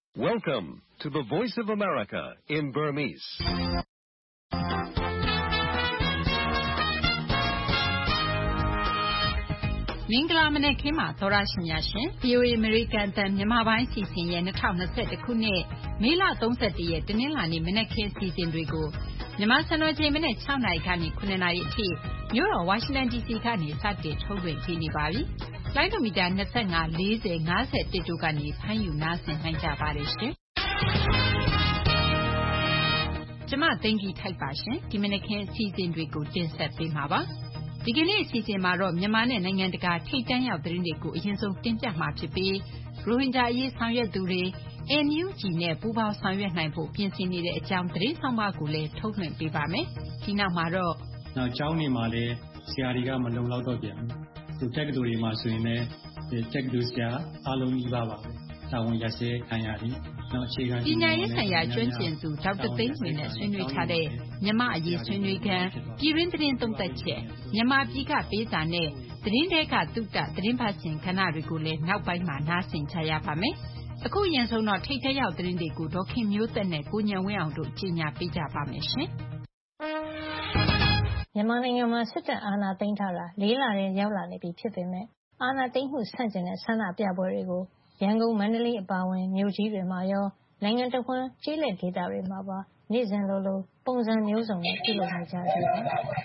Welcome to the Voice of America in Burmese. ။မင်္ဂလာမနက်ခင်းပါသောရရှိများရှင်။ VOA American အသံမြန်မာပိုင်းအစီအစဉ်ရဲ့2021ခုနှစ်မေလ31ရက်တနင်္လာနေ့မနက်ခင်းအစီအစဉ်တွေကိုမြန်မာစံတော်ချိန်မနက်6နာရီကနေ9နာရီအထိမြို့တော်ဝါရှင်တန် DC ကနေစတင်ထုတ်လွှင့်ပေးနေပါပြီ။လိုင်းဒိုမီတာ25 40 51တို့ကနေဖမ်းယူနားဆင်နိုင်ကြပါတယ်ရှင်။ကျမသိန်းကြီးထိုက်ပါရှင်။ဒီမနက်ခင်းအစီအစဉ်တွေကိုတင်ဆက်ပေးမှာပါ။ဒီကနေ့အစီအစဉ်မှာတော့မြန်မာနဲ့နိုင်ငံတကာထိပ်တန်းရောက်သတင်းတွေကိုအရင်ဆုံးတင်ပြမှာဖြစ်ပြီးရိုဟင်ဂျာအရေးဆောင်ရွက်သူတွေ NUG နဲ့ပူးပေါင်းဆောင်ရွက်နိုင်ဖို့ပြင်ဆင်နေတဲ့အကြောင်းသတင်းဆောင်မကိုလည်းထုတ်လွှင့်ပေးပါမယ်။ဒီနောက်မှာတော့ကျောင်းတွေမှာလည်းဆရာတွေကမလုံလောက်တော့ပြန်ဘူး။တက္ကသိုလ်တွေမှာဆိုရင်လည်းတက္ကသိုလ်ဆရာအားလုံးကြီးပါပဲ။တာဝန်ရစဲခံရတယ်။အခြေခံပညာရေးဆိုင်ရာကျွမ်းကျင်သူဒေါက်တာသိန်းဝင်းနဲ့ဆွေးနွေးထားတဲ့မြန်မာအရေးဆွေးနွေးခန်းပြည်တွင်းသတင်းသုံးသပ်ချက်မြန်မာပြည်ကပေးစာနဲ့သတင်းတွေကသုတသတင်းပတ်စဉ်ခဏတွေကိုလည်းနောက်ပိုင်းမှာနားဆင်ကြရပါမယ်။အခုအရင်ဆုံးတော့ထိပ်ထက်ရောက်သတင်းတွေကိုဒေါခင်မျိုးသက်နဲ့ကိုညံဝင်းအောင်တို့ကြီးညာပေးကြပါမယ်ရှင်။မြန်မာနိုင်ငံမှာစစ်တပ်အာဏာသိမ်းထားတာ4လထဲရောက်လာနေပြီဖြစ်ပေမဲ့အာဏာသိမ်းမှုဆန့်ကျင်တဲ့ဆန္ဒပြပွဲတွေကိုရန်ကုန်မန္တလေးအပါအဝင်မြို့ကြီးတွေမှာရောနိုင်ငံတဝန်းကျေးလက်ဒေသတွေမှာပါနေ့စဉ်လိုလိုပုံစံမျိုးစုံနဲ့ပြုလုပ်နေကြတယ်။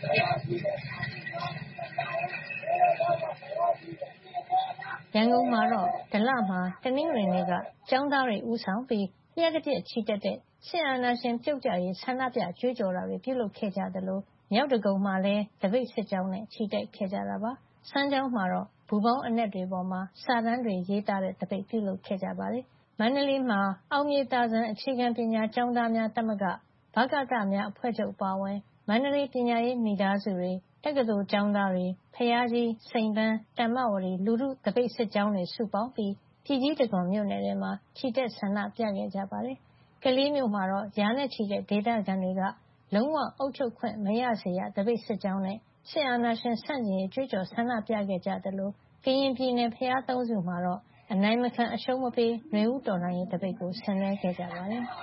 ရန်ကုန်မှာတော့ဒလမှာတနင်္ဂနွေနေ့ကကျောင်းသားတွေဦးဆောင်ပြီးလျှက်တစ်ပြက်ချီတက်တဲ့စစ်အာဏာရှင်ပြုတ်ကျရေးဆန္ဒပြကြွေးကြော်တာတွေပြုလုပ်ခဲ့ကြသလိုမြောက်ဒဂုံမှာလည်းတပိတ်စစ်ကြောင်းနဲ့ချီတက်ခဲ့ကြတာပါ။စမ်းချောင်းမှာတော့ဘူပေါင်းအနက်တွေပေါ်မှာစာတန်းတွေရေးသားတဲ့တပိတ်ပြုလုပ်ခဲ့ကြပါတယ်။မန္တလေးမှာအောင်မြေသာစံအခြေခံပညာကျောင်းသားများသမဂ္ဂဗကသများအဖွဲ့ချုပ်ပါဝင်မန္တလေးပညာရေးမိသားစုတွေတက္ကသိုလ်ကျောင်းသားတွေဖျားကြီးစိန်ပန်းတမ္မဝတီလူထုတပိတ်စစ်ကြောင်းတွေစုပေါင်းပြီးပြည်ကြီးတံခွန်မြို့နယ်ထဲမှာချီတက်ဆန္ဒပြခဲ့ကြပါတယ်။ကလေးမြို့မှာတော့ရာနဲ့ချီတဲ့ဒေသခံတွေကလုံးဝအုပ်ချုပ်ခွင့်မရစေရတပိတ်စစ်ကြောင်းနဲ့စစ်အာဏာရှင်ဆန့်ကျင်ရေးကြွေးကြော်ဆန္ဒပြခဲ့ကြသလိုကရင်ပြည်နယ်ဖျားသုံးစုမှာတော့အနိုင်မခံအရှုံးမပေးနွေဦးတော်လှန်ရေးတပိတ်ကိုဆင်နွှဲခဲ့ကြပါတယ်။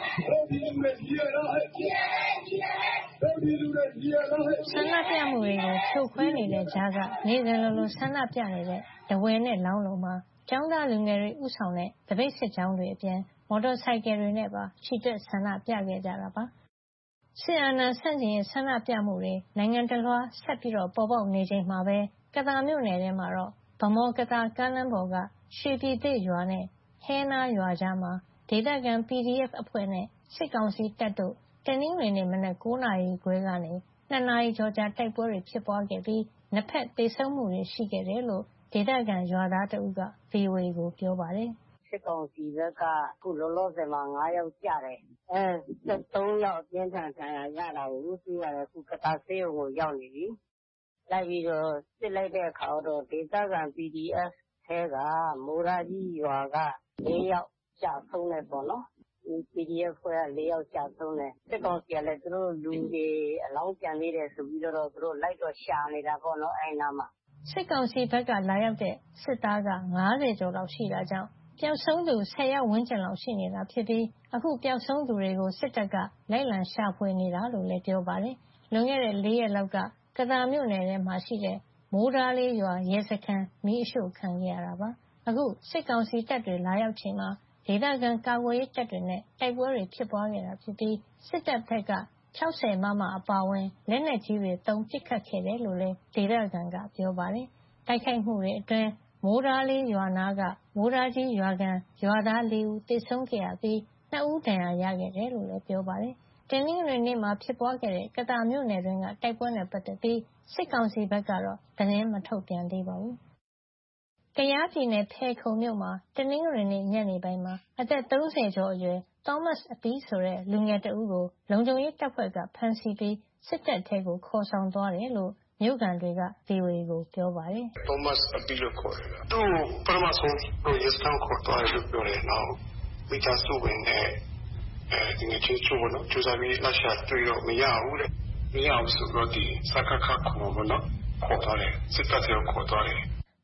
ဆန္ဒပြမှုတွေကိုဖြိုခွဲနေတဲ့ကြားကနေ့စဉ်လိုလိုဆန္ဒပြနေတဲ့တဝယ်နဲ့လောင်းလုံမှာကျောင်းသားလူငယ်တွေဦးဆောင်တဲ့တပိတ်စစ်ကြောင်းတွေအပြင်မော်တော်ဆိုင်ကယ်တွေနဲ့ပါချီတက်ဆန္ဒပြခဲ့ကြတာပါ။စစ်အာဏာဆန့်ကျင်ရေးဆန္ဒပြမှုတွေနိုင်ငံတလွှားဆက်ပြီးပေါ်ပေါက်နေချိန်မှာပဲကသာမြို့နယ်ထဲမှာတော့ဗမော်ကသာကားလမ်းပေါ်ကရွှေပြည်သစ်ရွာနဲ့ဟဲနာရွာကြားမှာဒေသခံ PDF အဖွဲ့နဲ့စစ်ကောင်စီတပ်တို့တနင်္ဂနွေနေ့မနက်9နာရီခွဲကနေ2နာရီကျော်ကြာတိုက်ပွဲတွေဖြစ်ပွားခဲ့ပြီးနှစ်ဖက်သေဆုံးမှုတွေရှိခဲ့တယ်လို့ဒေသခံရွာသားတဦးက VOA ကိုပြောပါတယ်။စစ်ကောင်စီဘက်ကခုလောလောဆယ်မှာ9ယောက်ကြတယ်။3ယောက်အပြင်းထန်ဒဏ်ရာရတာကိုသူရတယ်ခုကတာဆေးကိုရောက်နေပြီ။လိုက်ပြီးတော့စစ်လိုက်တဲ့အခါတော့ဒေသခံ PDF ထဲကမိုးရာကြီးရွာက4ယောက်ကျဆုံးတယ်ပေါ့နော်။ PDF ဖွဲ့က4ယောက်ကျဆုံးတယ်။စစ်ကောင်စီကလည်းသူတို့လူတွေအလောင်းပြန်နေတယ်ဆိုပြီးတော့သူတို့လိုက်တော့ရှာနေတာပေါ့နော်အဲ့နာမှာစစ်ကောင်စီဘက်ကလာရောက်တဲ့စစ်သားက90ကျော်လောက်ရှိတာကြောင့်ပျောက်ဆုံးသူ10ယောက်ဝန်းကျင်လောက်ရှိနေတာဖြစ်ပြီးအခုပျောက်ဆုံးသူတွေကိုစစ်တပ်ကလိုက်လံရှာဖွေနေတာလို့လည်းပြောပါတယ်။လွန်ခဲ့တဲ့4ရက်လောက်ကကသာမြို့နယ်ထဲမှာရှိတဲ့မိုးဓားလေးရွာရဲစခန်းမီးအရှို့ခံခဲ့ရတာပါ။အခုစစ်ကောင်စီတပ်တွေလာရောက်ချိန်မှာဒေသခံကာကွယ်ရေးတပ်တွေနဲ့တိုက်ပွဲတွေဖြစ်ပွားခဲ့တာဖြစ်ပြီးစစ်တပ်ဘက်က60မမအပါဝင်လက်နက်ကြီးတွေတုံးပစ်ခတ်ခဲ့တယ်လို့လည်းဒေသခံကပြောပါတယ်။တိုက်ခိုက်မှုတွေအတွင်းမိုးဓားလေးရွာနာကမိုးဓားကြီးရွာကန်ရွာသား4ဦးသေဆုံးခဲ့ရပြီး2ဦးဒဏ်ရာရခဲ့တယ်လို့လည်းပြောပါတယ်။တနင်္ဂနွေနေ့မှာဖြစ်ပွားခဲ့တဲ့ကသာမြို့နယ်တွင်ကတိုက်ပွဲနဲ့ပတ်သက်ပြီးစစ်ကောင်စီဘက်ကတော့သတင်းမထုတ်ပြန်သေးပါဘူး။ကယားပြည်နယ်ဖယ်ခုံမြို့မှာတနင်္ဂနွေနေ့ညနေပိုင်းမှာအသက်30ကျော်အရွယ် Thomas အပီးဆိုတဲ့လူငယ်တဦးကိုလုံခြုံရေးတပ်ဖွဲ့ကဖမ်းဆီးပြီးစစ်တပ်ထဲကိုခေါ်ဆောင်သွားတယ်လို့မြို့ခံတွေက VOA ကိုပြောပါတယ်။ Thomas အပီးလို့ခေါ်တယ်။သူ့ပထမဆုံးရဲစခန်းခေါ်သွားတယ်လို့ပြောတယ်။နောက်မိသားစုဝင်နဲ့ဒီနေ့ချင်းချိုးလို့ကျူစာပြီးလက်ရှာတွေ့တော့မရဘူးတဲ့။မရဘူးဆိုတော့ဒီစကခခေါ်ပေါ့နော်ခေါ်သွားတယ်စစ်တပ်ထဲခေါ်သွားတယ်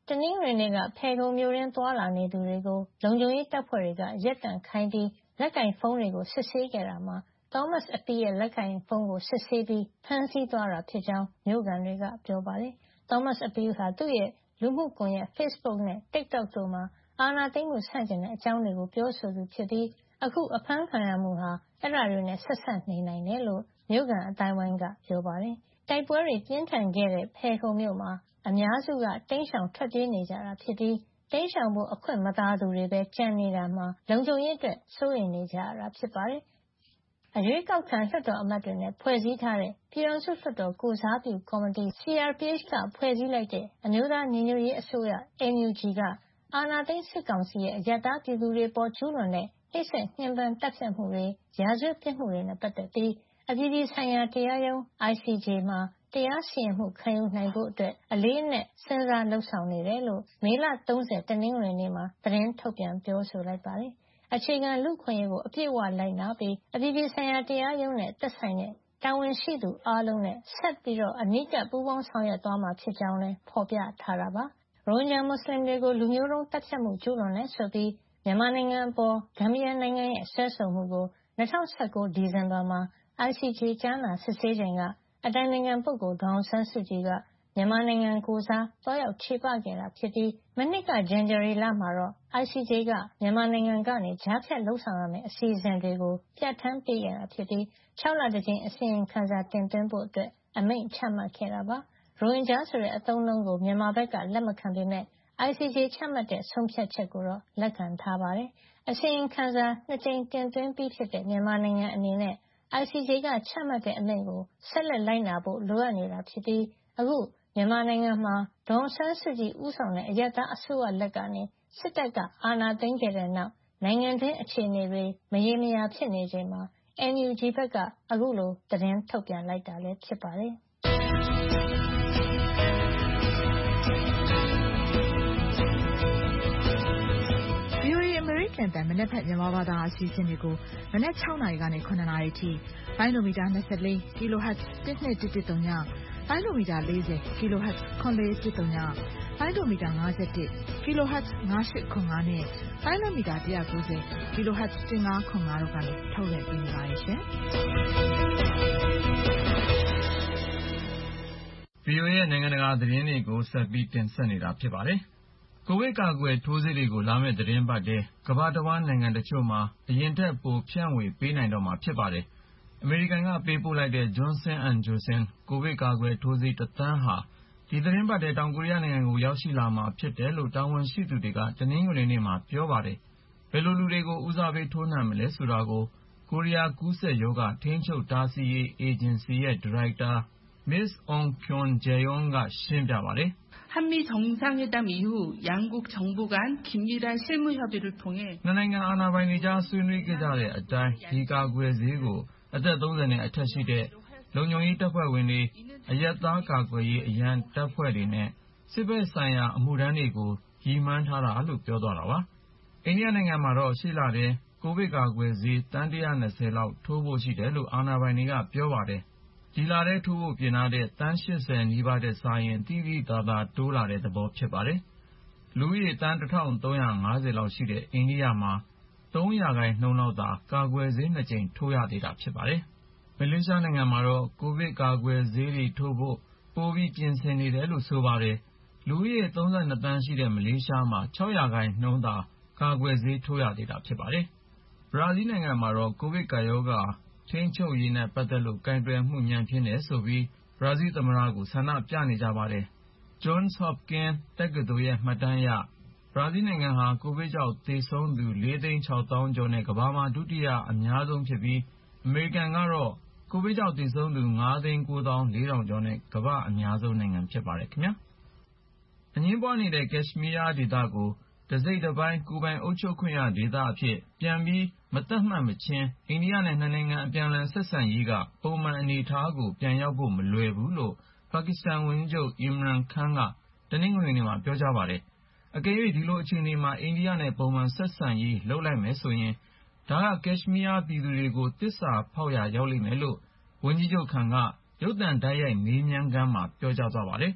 တနင်္ဂနွေနေ့ကဖယ်ခုံမြို့ရင်းသွားလာနေသူတွေကိုလုံခြုံရေးတပ်ဖွဲ့တွေကရက်တန့်ခိုင်းပြီးလက်ကင်ဖုန်းတွေကိုစစ်ဆေးခဲ့တာမှာ Thomas Api ရဲ့လက်ကင်ဖုန်းကိုစစ်ဆေးပြီးဖမ်းဆီးသွားတာဖြစ်ကြောင်းမြို့ခံတွေကပြောပါတယ်။ Thomas Api ဟာသူ့ရဲ့လူမှုကွန်ရက် Facebook နဲ့ TikTok တို့မှာအာဏာသိမ်းမှုဆန့်ကျင်တဲ့အကြောင်းတွေကိုပြောဆိုသူဖြစ်ပြီးအခုအဖမ်းခံရမှုဟာအဲ့ဒါတွေနဲ့ဆက်စပ်နေနိုင်တယ်လို့မြို့ခံအတိုင်းဝိုင်းကပြောပါတယ်။တိုက်ပွဲတွေပြင်းထန်ခဲ့တဲ့ဖယ်ခုံမြို့မှာအများစုကတိမ်းရှောင်ထွက်ပြေးနေကြတာဖြစ်ပြီးတိမ်းရှောင်ဖို့အခွင့်မသာသူတွေပဲကြံနေတာမှာလုံခြုံရေးအတွက်စိုးရိမ်နေကြရတာဖြစ်ပါတယ်။အရွေးကောက်ခံလွှတ်တော်အမတ်တွေနဲ့ဖွဲ့စည်းထားတဲ့ပြည်ထောင်စုလွှတ်တော်ကိုစားပြုကော်မတီ CRPH ကဖွဲ့စည်းလိုက်တဲ့အမျိုးသားညီညွတ်ရေးအစိုးရ NUG ကအာဏာသိမ်းစစ်ကောင်စီရဲ့အရပ်သားပြည်သူတွေပေါ်ကျူးလွန်တဲ့နှိပ်စက်ညှဉ်းပန်းတပ်ဖြတ်မှုတွေရာဇဝတ်ပြစ်မှုတွေနဲ့ပတ်သက်ပြီးအပြည်ပြည်ဆိုင်ရာတရားရုံး ICJ မှာတရားစီရင်မှုခံယူနိုင်ဖို့အလေးအနက်စဉ်းစားလုပ်ဆောင်နေတယ်လို့မေလ 30 တနင်္ဂနွေနေ့မှာသတင်းထုတ်ပြန်ပြောဆိုလိုက်ပါတယ်။အခြေခံလူ့အခွင့်အရေးကိုအပြည့်အဝလိုက်နာပြီးအပြည်ပြည်ဆိုင်ရာတရားရုံးနဲ့သက်ဆိုင်တဲ့တာဝန်ရှိသူအားလုံးနဲ့ဆက်ပြီးအနီးကပ်ပူးပေါင်းဆောင်ရွက်သွားမှာဖြစ်ကြောင်းလည်းဖော်ပြထားတာပါ။ရိုဟင်ဂျာမွတ်စလင်တွေကိုလူမျိုးတုံးတပ်ဖြတ်မှုကျူးလွန်တယ်ဆိုပြီးမြန်မာနိုင်ငံအပေါ်ဂမ်ဘီယာနိုင်ငံရဲ့စွဲဆိုမှုကို2019ဒီဇင်ဘာမှာ ICJ ကြားနာစစ်ဆေးချိန်ကအတိုင်ပင်ခံပုဂ္ဂိုလ်ဒေါ်အောင်ဆန်းစုကြည်ကမြန်မာနိုင်ငံကိုယ်စားသွားရောက်ချေပခဲ့တာဖြစ်ပြီးမနှစ်ကဇန်နဝါရီလမှာတော့ ICJ ကမြန်မာနိုင်ငံကနေကြားဖြတ်လုပ်ဆောင်ရမယ့်အစီအစဉ်တွေကိုပြဋ္ဌာန်းပေးခဲ့တာဖြစ်ပြီး6လတကြိမ်အစီရင်ခံစာတင်သွင်းဖို့အမိန့်ချမှတ်ခဲ့တာပါ။ရိုဟင်ဂျာဆိုတဲ့အသုံးအနှုန်းကိုမြန်မာဘက်ကလက်မခံပေမဲ့ICJ ချမှတ်တဲ့ဆုံးဖြတ်ချက်ကိုတော့လက်ခံထားပါတယ်။အစီရင်ခံစာ2ကြိမ်တင်သွင်းပြီးဖြစ်တဲ့မြန်မာနိုင်ငံအနေနဲ့ICJ ကချမှတ်တဲ့အမိန့်ကိုဆက်လက်လိုက်နာဖို့လိုအပ်နေတာဖြစ်ပြီးအခုမြန်မာနိုင်ငံမှာဒေါ်အောင်ဆန်းစုကြည်ဦးဆောင်တဲ့အရပ်သားအစိုးရလက်ကနေစစ်တပ်ကအာဏာသိမ်းခဲ့တဲ့နောက်နိုင်ငံတွင်းအခြေအနေတွေမရေမရာဖြစ်နေချိန်မှာ NUG ဘက်ကအခုလိုသတင်းထုတ်ပြန်လိုက်တာလည်းဖြစ်ပါတယ်။ VOA အမေရိကန်တန်မနက်ဖြန်မြန်မာဘာသာအစီအစဉ်တွေကိုမနက်6နာရီကနေ9နာရီထိပိုင်းလိုမီတာ24 kHz 1213ညပိုင်းလိုမီတာ40 kHz 9413ညပိုင်းလိုမီတာ51 kHz 9805နဲ့ပိုင်းလိုမီတာ190 kHz 1505တို့ကနေထုတ်လွှင့်ပေးနေပါတယ်ရှင်။ VOA ရဲ့နိုင်ငံတကာသတင်းတွေကိုဆက်ပြီးတင်ဆက်နေတာဖြစ်ပါတယ်။ကိုဗစ်ကာကွယ်ထိုးဆေးတွေကိုလာမယ့်သတင်းပတ်ထဲကမ္ဘာတစ်ဝန်းနိုင်ငံတချို့မှာအရင်ထက်ပိုဖြန့်ဝေပေးနိုင်တော့မှာဖြစ်ပါတယ်။အမေရိကန်ကပေးပို့လိုက်တဲ့ Johnson & Johnson ကိုဗစ်ကာကွယ်ထိုးဆေး1 သန်းဟာဒီသတင်းပတ်ထဲတောင်ကိုရီးယားနိုင်ငံကိုရောက်ရှိလာမှာဖြစ်တယ်လို့တာဝန်ရှိသူတွေကတနင်္ဂနွေနေ့မှာပြောပါတယ်။ဘယ်လိုလူတွေကိုဦးစားပေးထိုးနှံမလဲဆိုတာကိုကိုရီးယားကူးစက်ရောဂါထိန်းချုပ်တားဆီးရေးအေဂျင်စီရဲ့ဒါရိုက်တာ Ms. Ong Kyun-jaeon ကရှင်းပြပါတယ်။ 한미 정상회담 이후 양국 정부 간 긴밀한 실무 협의를 통해 နှစ်နိုင်ငံအာဏာပိုင်တွေကြားဆွေးနွေးခဲ့ကြတဲ့အတိုင်းဒီကာကွယ်ဆေးကိုအသက်30နဲ့အထက်ရှိတဲ့လုံခြုံရေးတပ်ဖွဲ့ဝင်တွေအရပ်သားကာကွယ်ရေးအရန်တပ်ဖွဲ့တွေနဲ့စစ်ဘက်ဆိုင်ရာအမှုထမ်းတွေကိုရည်မှန်းထားတာလို့ပြောသွားတာပါ။အိန္ဒိယနိုင်ငံမှာတော့ရှေ့လထဲကိုဗစ်ကာကွယ်ဆေးတန်း120လောက်ထိုးဖို့ရှိတယ်လို့အာဏာပိုင်တွေကပြောပါတယ်။ဒီလထဲထိုးဖို့ပြင်ထားတဲ့တန်း80နီးပါးတဲ့စာရင်တိတိသာသာတိုးလာတဲ့သဘောဖြစ်ပါတယ်။လူဦးရေတန်း1350လောက်ရှိတဲ့အိန္ဒိယမှာ3%လောက်သာကာကွယ်ဆေး2ကြိမ်ထိုးရသေးတာဖြစ်ပါတယ်။မလေးရှားနိုင်ငံမှာတော့ကိုဗစ်ကာကွယ်ဆေးတွေထိုးဖို့ပိုပြီးပြင်ဆင်နေတယ်လို့ဆိုပါတယ်။လူဦးရေ32သန်းရှိတဲ့မလေးရှားမှာ6%သာကာကွယ်ဆေးထိုးရသေးတာဖြစ်ပါတယ်။ဘရာဇီးနိုင်ငံမှာတော့ကိုဗစ်ကာရောဂါထိန်းချုပ်ရေးနဲ့ပတ်သက်လို့ကိုင်တွယ်မှုညံ့ဖျင်းတယ်ဆိုပြီးဘရာဇီးသမ္မတကိုဆန္ဒပြနေကြပါတယ်။ Johns Hopkins တက္ကသိုလ်ရဲ့မှတ်တမ်းအရဘရာဇီးနိုင်ငံဟာကိုဗစ်ကြောင့်သေဆုံးသူ 4,600,000 ကျော်နဲ့ကမ္ဘာမှာဒုတိယအများဆုံးဖြစ်ပြီးအမေရိကန်ကတော့ကိုဗစ်ကြောင့်သေဆုံးသူ 5,904,000 ကျော်နဲ့ကမ္ဘာအများဆုံးနိုင်ငံဖြစ်ပါတယ်ခင်ဗျာ။အငြင်းပွားနေတဲ့ကက်ရှ်မီးယားဒေသကိုတစိတ်တပိုင်းကိုယ်ပိုင်အုပ်ချုပ်ခွင့်ရဒေသအဖြစ်ပြန်ပြီးမသတ်မှတ်မချင်းအိန္ဒိယနဲ့နှစ်နိုင်ငံအပြန်အလှန်ဆက်ဆံရေးကပုံမှန်အနေအထားကိုပြန်ရောက်ဖို့မလွယ်ဘူးလို့ပါကစ္စတန်ဝန်ကြီးချုပ် Imran Khan ကတနင်္ဂနွေနေ့မှာပြောကြားပါတယ်။အကယ်၍ဒီလိုအခြေအနေမှာအိန္ဒိယနဲ့ပုံမှန်ဆက်ဆံရေးလုပ်လိုက်မယ်ဆိုရင်ဒါကကက်ရှ်မီးယားပြည်သူတွေကိုသစ္စာဖောက်ရာရောက်လိမ့်မယ်လို့ဝန်ကြီးချုပ် Khan ကရုပ်သံတိုက်ရိုက်မေးမြန်းခန်းမှာပြောကြားသွားပါတယ်။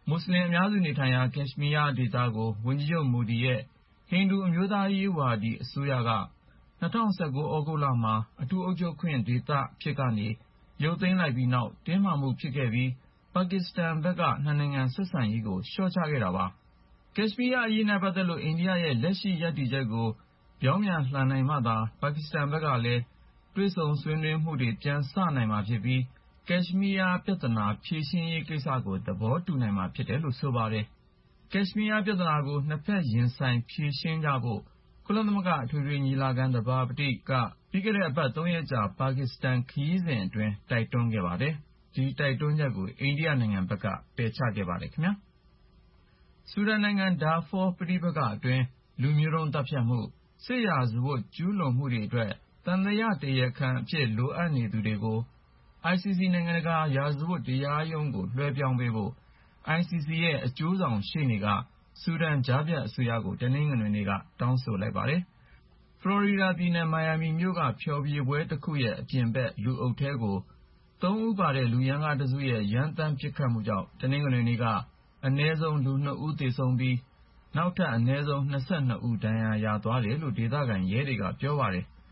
မွတ်စလင်အများစုနေထိုင်ရာကက်ရှ်မီးယားဒေသကိုဝန်ကြီးချုပ်မိုဒီရဲ့ဟိန္ဒူအမျိုးသားရေးဝါဒီအစိုးရက2019 ဩဂုတ်လမှာအထူးအုပ်ချုပ်ခွင့်ဒေသဖြစ်ကနေရုပ်သိမ်းလိုက်ပြီးနောက်တင်းမာမှုဖြစ်ခဲ့ပြီးပါကစ္စတန်ဘက်ကနှစ်နိုင်ငံဆက်ဆံရေးကိုလျှော့ချခဲ့တာပါကက်ရှ်မီးယားအရေးနဲ့ပတ်သက်လို့အိန္ဒိယရဲ့လက်ရှိရပ်တည်ချက်ကိုပြောင်းပြန်လှန်နိုင်မှသာပါကစ္စတန်ဘက်ကလည်းတွေ့ဆုံဆွေးနွေးမှုတွေပြန်စနိုင်မှာဖြစ်ပြီးကက်ရှ်မီးယားပြဿနာဖြေရှင်းရေးကိစ္စကိုသဘောတူနိုင်မှာဖြစ်တယ်လို့ဆိုပါတယ်ကက်ရှ်မီးယားပြဿနာကိုနှစ်ဖက်ရင်ဆိုင်ဖြေရှင်းကြဖို့ကုလသမဂ္ဂအထွေထွေညီလာခံသဘာပတိကပြီးခဲ့တဲ့အပတ်3ရက်ကြာပါကစ္စတန်ခရီးစဉ်အတွင်းတိုက်တွန်းခဲ့ပါတယ်ဒီတိုက်တွန်းချက်ကိုအိန္ဒိယနိုင်ငံဘက်ကပယ်ချခဲ့ပါတယ်ခင်ဗျာဆူဒန်နိုင်ငံဒါဖောပဋိပက္ခအတွင်းလူမျိုးတုံးတပ်ဖြတ်မှုစစ်ရာဇဝတ်ကျူးလွန်မှုတွေအတွက်သံသယတရားခံအဖြစ်လိုအပ်နေသူတွေကို ICC နိုင်ငံတကာရာဇဝတ်တရားရုံးကိုလွှဲပြောင်းပေးဖို့ ICC ရဲ့အကျိုးဆောင်ရှေ့နေကဆူဒန်ကြားဖြတ်အစိုးရကိုတနင်္ဂနွေနေ့ကတောင်းဆိုလိုက်ပါတယ်။ဖလော်ရီဒါပြည်နယ်မိုင်ယာမီမြို့ကဖျော်ဖြေပွဲတစ်ခုရဲ့အပြင်ဘက်လူအုပ်ထဲကို3ဦးပါတဲ့လူရန်ကားတစ်စုရဲ့ရန်တမ်းပစ်ခတ်မှုကြောင့်တနင်္ဂနွေနေ့ကအနည်းဆုံးလူ2ဦးသေဆုံးပြီးနောက်ထပ်အနည်းဆုံး22ဦးဒဏ်ရာရသွားတယ်လို့ဒေသခံရဲတွေကပြောပါတယ်။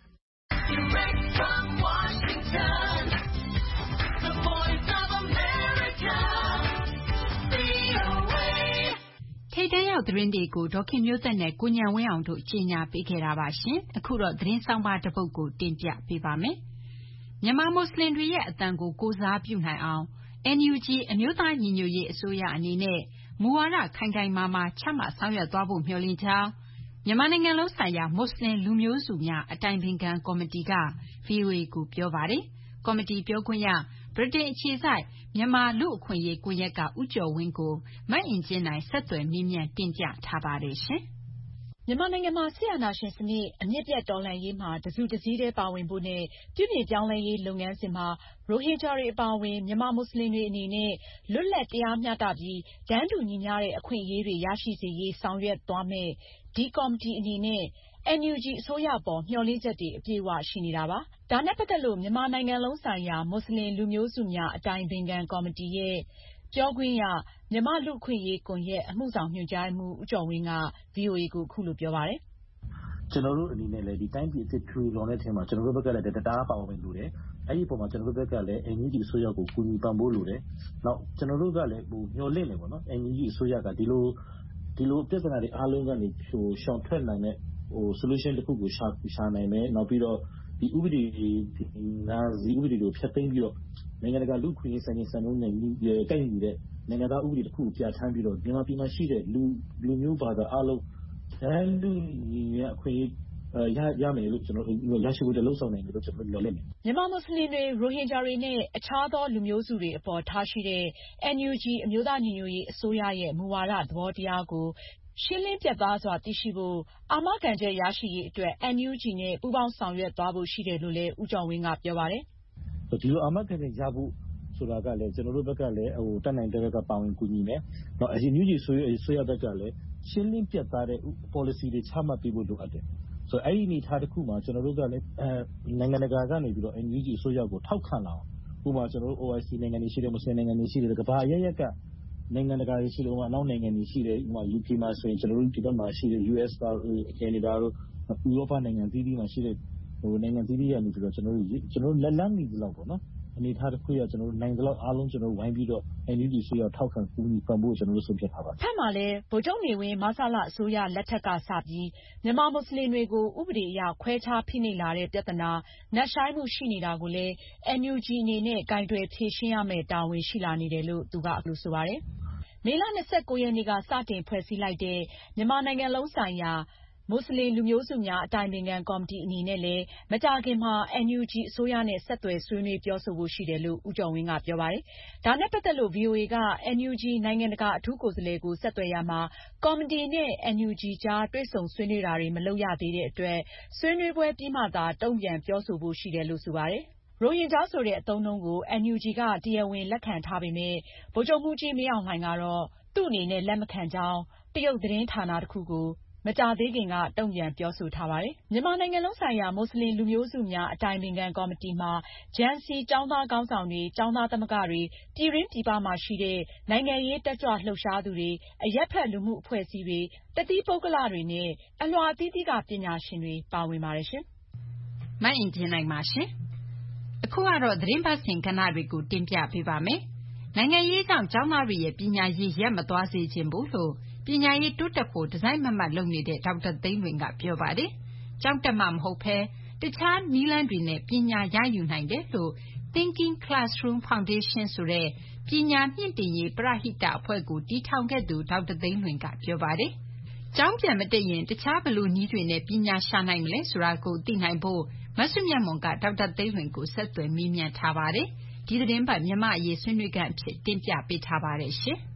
ထိပ်တန်းရောက်သတင်းတွေကိုဒေါခင်မျိုးသက်နဲ့ကိုဉာဏ်ဝင်းအောင်တို့ကြီးညာပေးခဲ့တာပါရှင်။အခုတော့သတင်းဆောင်ပါတစ်ပုဒ်ကိုတင်ပြပေးပါမယ်။မြန်မာမွတ်စလင်တွေရဲ့အသံကိုကိုးစားပြုနိုင်အောင် NUG အမျိုးသားညီညွတ်ရေးအစိုးရအနေနဲ့မူဝါဒခိုင်ခိုင်မာမာချမှတ်ဆောင်ရွက်သွားဖို့မျှော်လင့်ကြောင်းမြန်မာနိုင်ငံလုံးဆိုင်ရာမွတ်စလင်လူမျိုးစုများအတိုင်ပင်ခံကော်မတီက VOA ကိုပြောပါတယ်။ကော်မတီပြောခွင့်ရဗြိတိန်အခြေစိုက်မြန်မာလူ့အခွင့်အရေးကွန်ရက်ကဦးကျော်ဝင်းကိုမအင်ကြင်းနိုင်ဆက်သွယ်မေးမြန်းတင်ပြထားပါတယ်ရှင်။မြန်မာနိုင်ငံမှာစစ်အာဏာရှင်စနစ်အမြင့်ပြတ်တော်လှန်ရေးမှာတစုတစည်းတည်းပါဝင်ဖို့နဲ့ပြုပြင်ပြောင်းလဲရေးလုပ်ငန်းစဉ်မှာရိုဟင်ဂျာတွေအပါအဝင်မြန်မာမွတ်စလင်တွေအနေနဲ့လွတ်လပ်တရားမျှတပြီးတန်းတူညီမျှတဲ့အခွင့်အရေးတွေရရှိစေရေးဆောင်ရွက်သွားမယ်ဒီကော်မတီအနေနဲ့NUG အစိုးရပေါ်မျှော်လင့်ချက်တွေအပြည့်အဝရှိနေတာပါ။ဒါနဲ့ပတ်သက်လို့မြန်မာနိုင်ငံလုံးဆိုင်ရာမွတ်စလင်လူမျိုးစုများအတိုင်ပင်ခံကော်မတီရဲ့ပြောခွင့်ရမြန်မာလူ့အခွင့်အရေးကွန်ရက်အမှုဆောင်ညွှန်ကြားရေးမှူးဦးကျော်ဝင်းက VOA ကိုအခုလိုပြောပါတယ်။ကျွန်တော်တို့အနေနဲ့လည်းဒီတိုင်းပြည်အစ်ထူလောတဲ့ထဲမှာကျွန်တော်တို့ဘက်ကလည်းတရားပါဝင်လို့တယ်။အဲ့ဒီပုံမှာကျွန်တော်တို့ဘက်ကလည်း NUG အစိုးရကိုကူညီပံ့ပိုးလို့တယ်။နောက်ကျွန်တော်တို့ကလည်းမျှော်လင့်နေပေါ့နော်။ NUG အစိုးရကဒီလိုပြဿနာတွေအားလုံးကနေရှောင်ထွက်နိုင်တဲ့solution တစ်ခုကိုရှာနိုင်မယ်နောက်ပြီးတော့ဒီဥပဒေတွေကိုဖျက်သိမ်းပြီးတော့နိုင်ငံတကာလူ့အခွင့်အရေးစံနှုန်းနဲ့ကိုက်ညီတဲ့နိုင်ငံသားဥပဒေတစ်ခုကိုပြဋ္ဌာန်းပြီးတော့မြန်မာပြည်မှာရှိတဲ့လူမျိုးဘာသာအားလုံးတန်းတူညီမျှအခွင့်အရေးရမယ်လို့ကျွန်တော်ရရှိဖို့လှုံ့ဆော်နိုင်တယ်လို့ကျွန်တော်ပြောလိုက်တယ်မြန်မာမွတ်စလင်တွေရိုဟင်ဂျာတွေနဲ့အခြားသောလူမျိုးစုတွေအပေါ်ထားရှိတဲ့ NUG အမျိုးသားညီညွတ်ရေးအစိုးရရဲ့မူဝါဒသဘောတရားကိုရှင်းလင်းပြတ်သားစွာသိရှိဖို့အာမခံချက်ရရှိရေးအတွက် NUG နဲ့ပူးပေါင်းဆောင်ရွက်သွားဖို့ရှိတယ်လို့လည်းဦးကျော်ဝင်းကပြောပါတယ်။ဒီလိုအာမခံချက်ရဖို့ဆိုတာကလည်းကျွန်တော်တို့ဘက်ကလည်းတက်နိုင်တဲ့ဘက်ကပါဝင်ကူညီမယ်။နောက်NUG ဆိုရဘက်ကလည်းရှင်းလင်းပြတ်သားတဲ့ policy တွေချမှတ်ပေးဖို့လိုအပ်တယ်။ဆိုတော့အဲ့ဒီအနေအထားတစ်ခုမှာကျွန်တော်တို့ကလည်းနိုင်ငံတကာကနေပြီးတော့ NUG အစိုးရကိုထောက်ခံလာအောင်ဥပမာကျွန်တော်တို့ OIC နိုင်ငံတွေရှိတယ်မွတ်စလင်နိုင်ငံတွေရှိတယ်ကမ္ဘာအရပ်ကနိုင်ငံတကာတွေရှိတယ်အနောက်နိုင်ငံတွေရှိတယ်ဥပမာ UK မှာဆိုရင်ကျွန်တော်တို့ဒီဘက်မှာရှိတယ် US ပါ Canada တို့ဥရောပနိုင်ငံသီးသီးမှာရှိတဲ့နိုင်ငံသီးသီးကနေပြီးတော့ကျွန်တော်တို့လက်လန်းနေသလောက်ပေါ့နော်အနေထားတစ်ခုရကျွန်တော်တို့နိုင်သလောက်အားလုံးကျွန်တော်တို့ဝိုင်းပြီးတော့ NUG ဆိုရထောက်ခံကူညီပံ့ပိုးကျွန်တော်တို့ဆုံးဖြတ်ထားပါတယ်။ထပ်မံလည်းဗိုလ်ချုပ်နေဝင်းမဆလအစိုးရလက်ထက်ကစပြီးမြန်မာမွတ်စလင်တွေကိုဥပဒေအရခွဲခြားဖိနှိပ်လာတဲ့ပြဿနာနက်ရှိုင်းမှုရှိနေတာကိုလည်း NUG အနေနဲ့ကိုင်တွယ်ဖြေရှင်းရမယ့်တာဝန်ရှိလာနေတယ်လို့သူကအခုလိုဆိုပါတယ်။မေလ 29 ရက်နေ့ကစတင်ဖွဲ့စည်းလိုက်တဲ့မြန်မာနိုင်ငံလုံးဆိုင်ရာမွတ်စလင်လူမျိုးစုများအတိုင်ပင်ခံကော်မတီအနေနဲ့လည်းမကြာခင်မှာ NUG အစိုးရနဲ့ဆက်သွယ်ဆွေးနွေးပြောဆိုဖို့ရှိတယ်လို့ဦးကျော်ဝင်းကပြောပါတယ်။ဒါနဲ့ပတ်သက်လို့ VOA က NUG နိုင်ငံတကာအထူးကိုယ်စားလှယ်ကိုဆက်သွယ်ရာမှာကော်မတီနဲ့ NUG ကြားတွေ့ဆုံဆွေးနွေးတာတွေမလုပ်ရသေးတဲ့အတွက်ဆွေးနွေးပွဲပြီးမှသာတုံ့ပြန်ပြောဆိုဖို့ရှိတယ်လို့ဆိုပါတယ်။ရိုဟင်ဂျာဆိုတဲ့အသုံးအနှုန်းကို NUG ကတရားဝင်လက်ခံထားပေမဲ့ဗိုလ်ချုပ်မှူးကြီးမင်းအောင်လှိုင်ကတော့သူ့အနေနဲ့လက်မခံကြောင်းတရုတ်သတင်းဌာနတစ်ခုကိုမကြာသေးခင်ကတုံ့ပြန်ပြောဆိုထားပါတယ်။ မြန်မာနိုင်ငံလုံးဆိုင်ရာမွတ်စလင်လူမျိုးစုများအတိုင်ပင်ခံကော်မတီမှာ JMC ကျောင်းသားခေါင်းဆောင်တွေ၊ ကျောင်းသားသမဂ္ဂတွေ၊ ပြည်တွင်းပြည်ပမှာရှိတဲ့နိုင်ငံရေးတက်ကြွလှုပ်ရှားသူတွေ၊ အရပ်ဖက်လူမှုအဖွဲ့အစည်းတွေ၊ တသီးပုဂ္ဂလတွေနဲ့ အလွှာအသီးသီးကပညာရှင်တွေပါဝင်ပါတယ်ရှင်။မအင်ကြင်းနိုင်ပါရှင်။ အခုကတော့သတင်းပတ်စဉ်ကဏ္ဍတွေကိုတင်ပြပေးပါမယ်။ နိုင်ငံရေးကြောင့်ကျောင်းသားတွေရဲ့ပညာရေးရပ်မသွားစေချင်ဘူးလို့ပညာရေးတိုးတက်ဖို့တစိုက်မတ်မတ်လုပ်နေတဲ့ဒေါက်တာသိန်းလွင်ကပြောပါတယ်။ကျောင်းတက်မှမဟုတ်ဘဲတခြားနည်းလမ်းတွေနဲ့ပညာရယူနိုင်တယ်လို့ Thinking Classroom Foundation ဆိုတဲ့ပညာမြှင့်တင်ရေးပရဟိတအဖွဲ့ကိုတည်ထောင်ခဲ့သူဒေါက်တာသိန်းလွင်ကပြောပါတယ်။ကျောင်းပြန်မတက်ရင်တခြားဘယ်လိုနည်းတွေနဲ့ပညာရှာနိုင်မလဲဆိုတာကိုသိနိုင်ဖို့မစုမြတ်မွန်ကဒေါက်တာသိန်းလွင်ကိုဆက်သွယ်မေးမြန်းထားပါတယ်။ဒီသတင်းပတ်မြန်မာ့အရေးဆွေးနွေးခန်းအဖြစ်တင်ပြပေးထားပါတယ်ရှင်။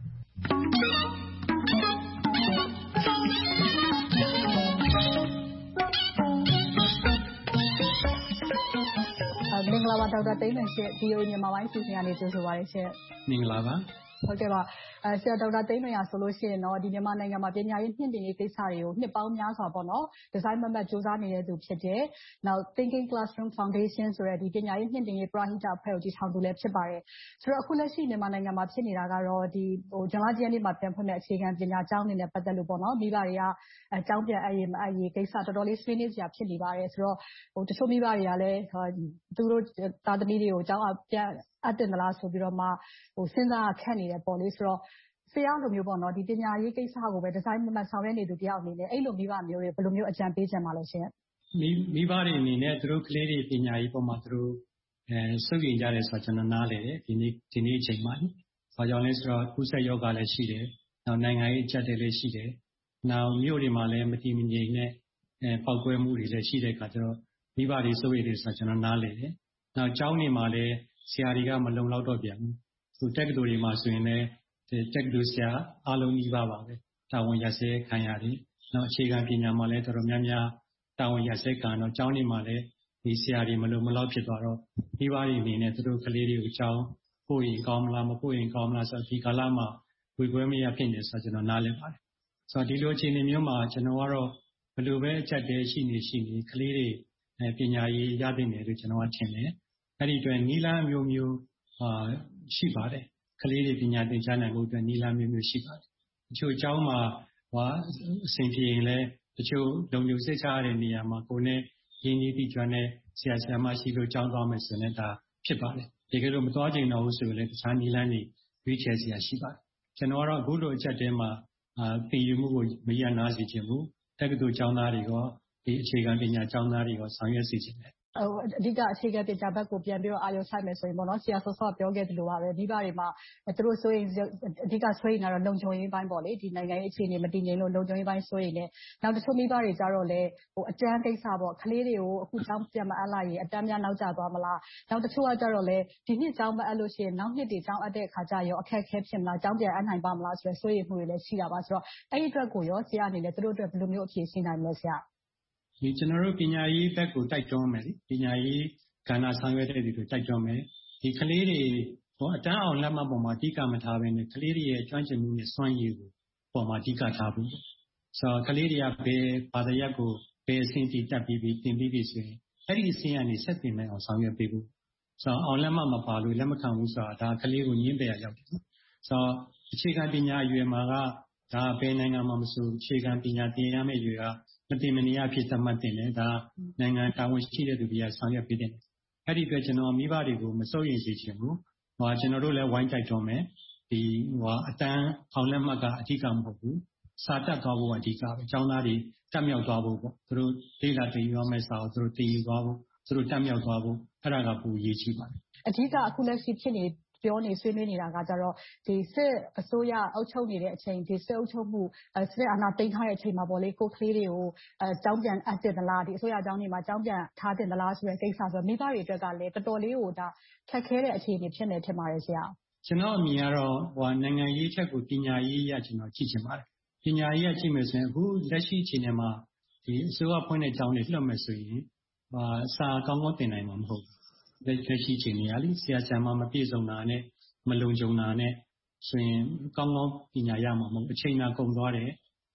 မင်္ဂလာပါဒေါက်တာသိန်းလွင်ရှင့် VOA မြန်မာပိုင်းစီစဉ်ကနေကြိုဆိုပါရစေ။မင်္ဂလာပါဟုတ်ကဲ့ပါဆရာဒေါက်တာသိန်းလွင်ဆိုလို့ရှိရင်တော့ဒီမြန်မာနိုင်ငံမှာပညာရေးမြင့်တင်ရေးကိစ္စတွေကိုနှစ်ပေါင်းများစွာပေါ့နော်ဒီဇိုင်းမတ်မတ်စူးစမ်းနေတဲ့သူဖြစ်တယ်။ Now Thinking Classroom Foundation ဆိုတဲ့ဒီပညာရေးမြင့်တင်ရေးပရဟိတအဖွဲ့ကိုတည်ထောင်သူလည်းဖြစ်ပါတယ်။ဆိုတော့အခုလက်ရှိမြန်မာနိုင်ငံမှာဖြစ်နေတာကတော့ဒီဇွန်လ10ရက်နေ့မှာပြန်ဖွင့်တဲ့အခြေခံပညာကျောင်းအနေနဲ့ပတ်သက်လို့ပေါ့နော်မိဘတွေကကျောင်းပြန်အပ်ရေးမအပ်ရေးကိစ္စတော်တော်လေးဆွေးနွေးစရာဖြစ်နေပါတယ်ဆိုတော့တချို့မိဘတွေကလည်းသူတို့သားသမီးတွေကိုကျောင်းပြန်အပ်တင်သလားဆိုပြီးတော့မှစဉ်းစားခက်နေတယ်ပေါ့လေဆိုတော့ဆရာလိုမျိုးပေါ့နော်ဒီပညာရေးကိစ္စကိုပဲဒီဇိုင်းမတ်မတ်ဆောင်ရွက်နေသူတယောက်အနေနဲ့အဲ့လိုမိဘမျိုးတွေဘယ်လိုမျိုးအကြံပေးချင်ပါလဲရှင်မိဘတွေအနေနဲ့သူတို့ကလေးတွေပညာရေးပေါ်မှာသူတို့စိုးရိမ်ကြတယ်ဆိုတော့ကျွန်တော်နားလည်တယ်ဒီနေ့အချိန်မှာဘာကြောင့်လဲဆိုတော့ကုသယောဂလည်းရှိတယ်နောက်နိုင်ငံရေးအကျပ်တွေလည်းရှိတယ်နောက်မြို့တွေမှာလည်းမတည်မငြိမ်နဲ့ပောက်ကွဲမှုတွေလည်းရှိတဲ့အခါကျတော့မိဘတွေစိုးရိမ်တယ်ဆိုတော့ကျွန်တော်နားလည်တယ်နောက်ကျောင်းတွေမှာလည်းဆရာတွေကမလုံလောက်တော့ပြန်ဘူးတက္ကသိုလ်တွေမှာဆိုရင်လည်းတက္ကသိုလ်ဆရာအားလုံးကြီးပါပဲတာဝန်ရစဲခံရတယ်နောက်အခြေခံပညာမှာလည်းတော်တော်များများတာဝန်ရစဲခံတော့ကျောင်းတွေမှာလည်းဒီဆရာတွေမလုံမလောက်ဖြစ်သွားတော့မိဘတွေအနေနဲ့သူတို့ကလေးတွေကိုကျောင်းပို့ရင်ကောင်းမလားမပို့ရင်ကောင်းမလားဆိုတော့ဒီကာလမှာဝေခွဲမရဖြစ်နေဆိုတော့ကျွန်တော်နားလည်ပါတယ်ဆိုတော့ဒီလိုအခြေအနေမျိုးမှာကျွန်တော်ကတော့ဘယ်လိုပဲအချက်တည်းရှိနေကလေးတွေပညာရေးရသိနေလို့ကျွန်တော်ကထင်တယ်အဲ့ဒီအတွက်နီလန်းမျိုးရှိပါတယ်ကလေးတွေပညာသင်ကြားနိုင်ဖို့အတွက်နီလန်းမျိုးရှိပါတယ်တချို့ကျောင်းမှာအဆင်ပြေရင်လည်းတချို့လုံခြုံစိတ်ချရတဲ့နေရာမှာကိုယ်နဲ့ရင်းနှီးပြီးကျွမ်းတဲ့ဆရာဆရာမရှိလို့ကျောင်းသွားမယ်ဆိုရင်လည်းဒါဖြစ်ပါတယ်တကယ်လို့မသွားချင်တော့ဘူးဆိုရင်လည်းတခြားနီလန်းတွေရွေးချယ်စရာရှိပါတယ်ကျွန်တော်ကတော့အခုလိုအချက်တဲမှာသင်ယူမှုကိုမရနာစေချင်ဘူးတက္ကသိုလ်ကျောင်းသားတွေရောဒီအခြေခံပညာကျောင်းသားတွေရောဆောင်ရွက်စေချင်တယ်အဓိကအခြေခံပညာဘက်ကိုပြန်ပြီးတော့အာရုံစိုက်မယ်ဆိုရင်ပေါ့နော်ဆရာစောစောပြောခဲ့သလိုပါပဲမိဘတွေမှာသူတို့ဆိုရင်အဓိကဆိုရင်တော့လုံခြုံရေးပိုင်းပေါ့လေဒီနိုင်ငံရေးအခြေအနေမတည်ငြိမ်လို့လုံခြုံရေးပိုင်းဆိုရင်လည်းနောက်တချို့မိဘတွေကြတော့လေအတန်းကိစ္စပေါ့ကလေးတွေကိုအခုကျောင်းပြန်မအပ်လိုက်ရင်အတန်းများနောက်ကျသွားမလားနောက်တချို့ကကြတော့လေဒီနှစ်ကျောင်းမအပ်လို့ရှိရင်နောက်နှစ်တွေကျောင်းအပ်တဲ့အခါကျရောအခက်အခဲဖြစ်မလားကျောင်းပြန်အပ်နိုင်ပါမလားဆိုတဲ့စိုးရိမ်မှုတွေလည်းရှိတာပါဆိုတော့အဲ့ဒီအတွက်ကိုရောဆရာအနေနဲ့သူတို့အတွက်ဘယ်လိုမျိုးအဖြေရှိနိုင်မလဲဆရာဒီကျွန်တော်တို့ပညာရေးဘက်ကိုတိုက်တွန်းမယ်ပညာရေးကဏ္ဍဆောင်ရွက်တဲ့သူတွေတိုက်တွန်းမယ်ဒီကလေးတွေအတန်းအောင်လက်မှတ်ပေါ်မှာအဓိကမထားဘဲနဲ့ကလေးတွေရဲ့ကျွမ်းကျင်မှုနဲ့စွမ်းရည်ကိုပေါ်မှာအဓိကထားဖို့ဆိုတော့ကလေးတွေကဘယ်ဘာသာရပ်ကိုဘယ်အဆင့်ထိတက်ပြီးသင်ပြီးပြီဆိုရင်အဲ့ဒီအဆင့်ကနေဆက်တင်နိုင်အောင်ဆောင်ရွက်ပေးဖို့ဆိုတော့အောင်လက်မှတ်မပါလို့လက်မခံဘူးဆိုတာဒါကလေးကိုညှင်းပယ်ရရောက်တယ်ဆိုတော့အခြေခံပညာအရွယ်မှာကဒါဘယ်နိုင်ငံမှာမဆိုအခြေခံပညာသင်ရမယ့်အရွယ်ကမတင်မနေရဖြစ်သတ်မှတ်တင်တယ်ဒါနိုင်ငံတာဝန်ရှိတဲ့သူတွေကဆောင်ရွက်ပေးတယ်အဲ့ဒီအတွက်ကျွန်တော်မိဘတွေကိုမစိုးရိမ်စေချင်ဘူးကျွန်တော်တို့လည်းဝိုင်းတိုက်တွန်းမယ်ဒီအတန်းအောင်လက်မှတ်ကအဓိကမဟုတ်ဘူးစာတတ်သွားဖို့အဓိကပဲကျောင်းသားတွေတက်မြောက်သွားဖို့ပေါ့သူတို့ဒေတာတင်ရမယ့်စာကိုသူတို့တင်ယူသွားဖို့သူတို့တက်မြောက်သွားဖို့အဲ့ဒါကပိုအရေးကြီးပါတယ်အဓိကအခုလက်ရှိဖြစ်နေပြောနေဆွေးနွေးနေတာကကြတော့ဒီစစ်အစိုးရအုပ်ချုပ်နေတဲ့အချိန်ဒီစစ်အုပ်ချုပ်မှုစစ်အာဏာသိမ်းထားတဲ့အချိန်မှာပေါ့လေကိုကလေးတွေကိုကျောင်းပြန်အပ်တင်သလားဒီအစိုးရကျောင်းတွေမှာကျောင်းပြန်ထားတင်သလားဆိုတဲ့ကိစ္စဆိုတော့မိဘတွေအတွက်ကလည်းတော်တော်လေးကိုဒါခက်ခဲတဲ့အခြေအနေဖြစ်နေထင်ပါတယ်ဆရာကျွန်တော်အမြင်ကတော့နိုင်ငံရေးချက်ကိုပညာရေးရကျွန်တော်ကြည့်ချင်ပါတယ်ပညာရေးရကြည့်မယ်ဆိုရင်အခုလက်ရှိအခြေအနေမှာဒီအစိုးရဖွင့်တဲ့ကျောင်းတွေလွှတ်မယ်ဆိုရင်စာကောင်းကောင်းသင်နိုင်မှာမဟုတ်ဘူးလက်ရှိအခြေအနေကလေဆရာဆရာမမပြည့်စုံတာနဲ့မလုံခြုံတာနဲ့ဆိုရင်ကောင်းကောင်းပညာရမှာမဟုတ်အချိန်သာကုန်သွားတယ်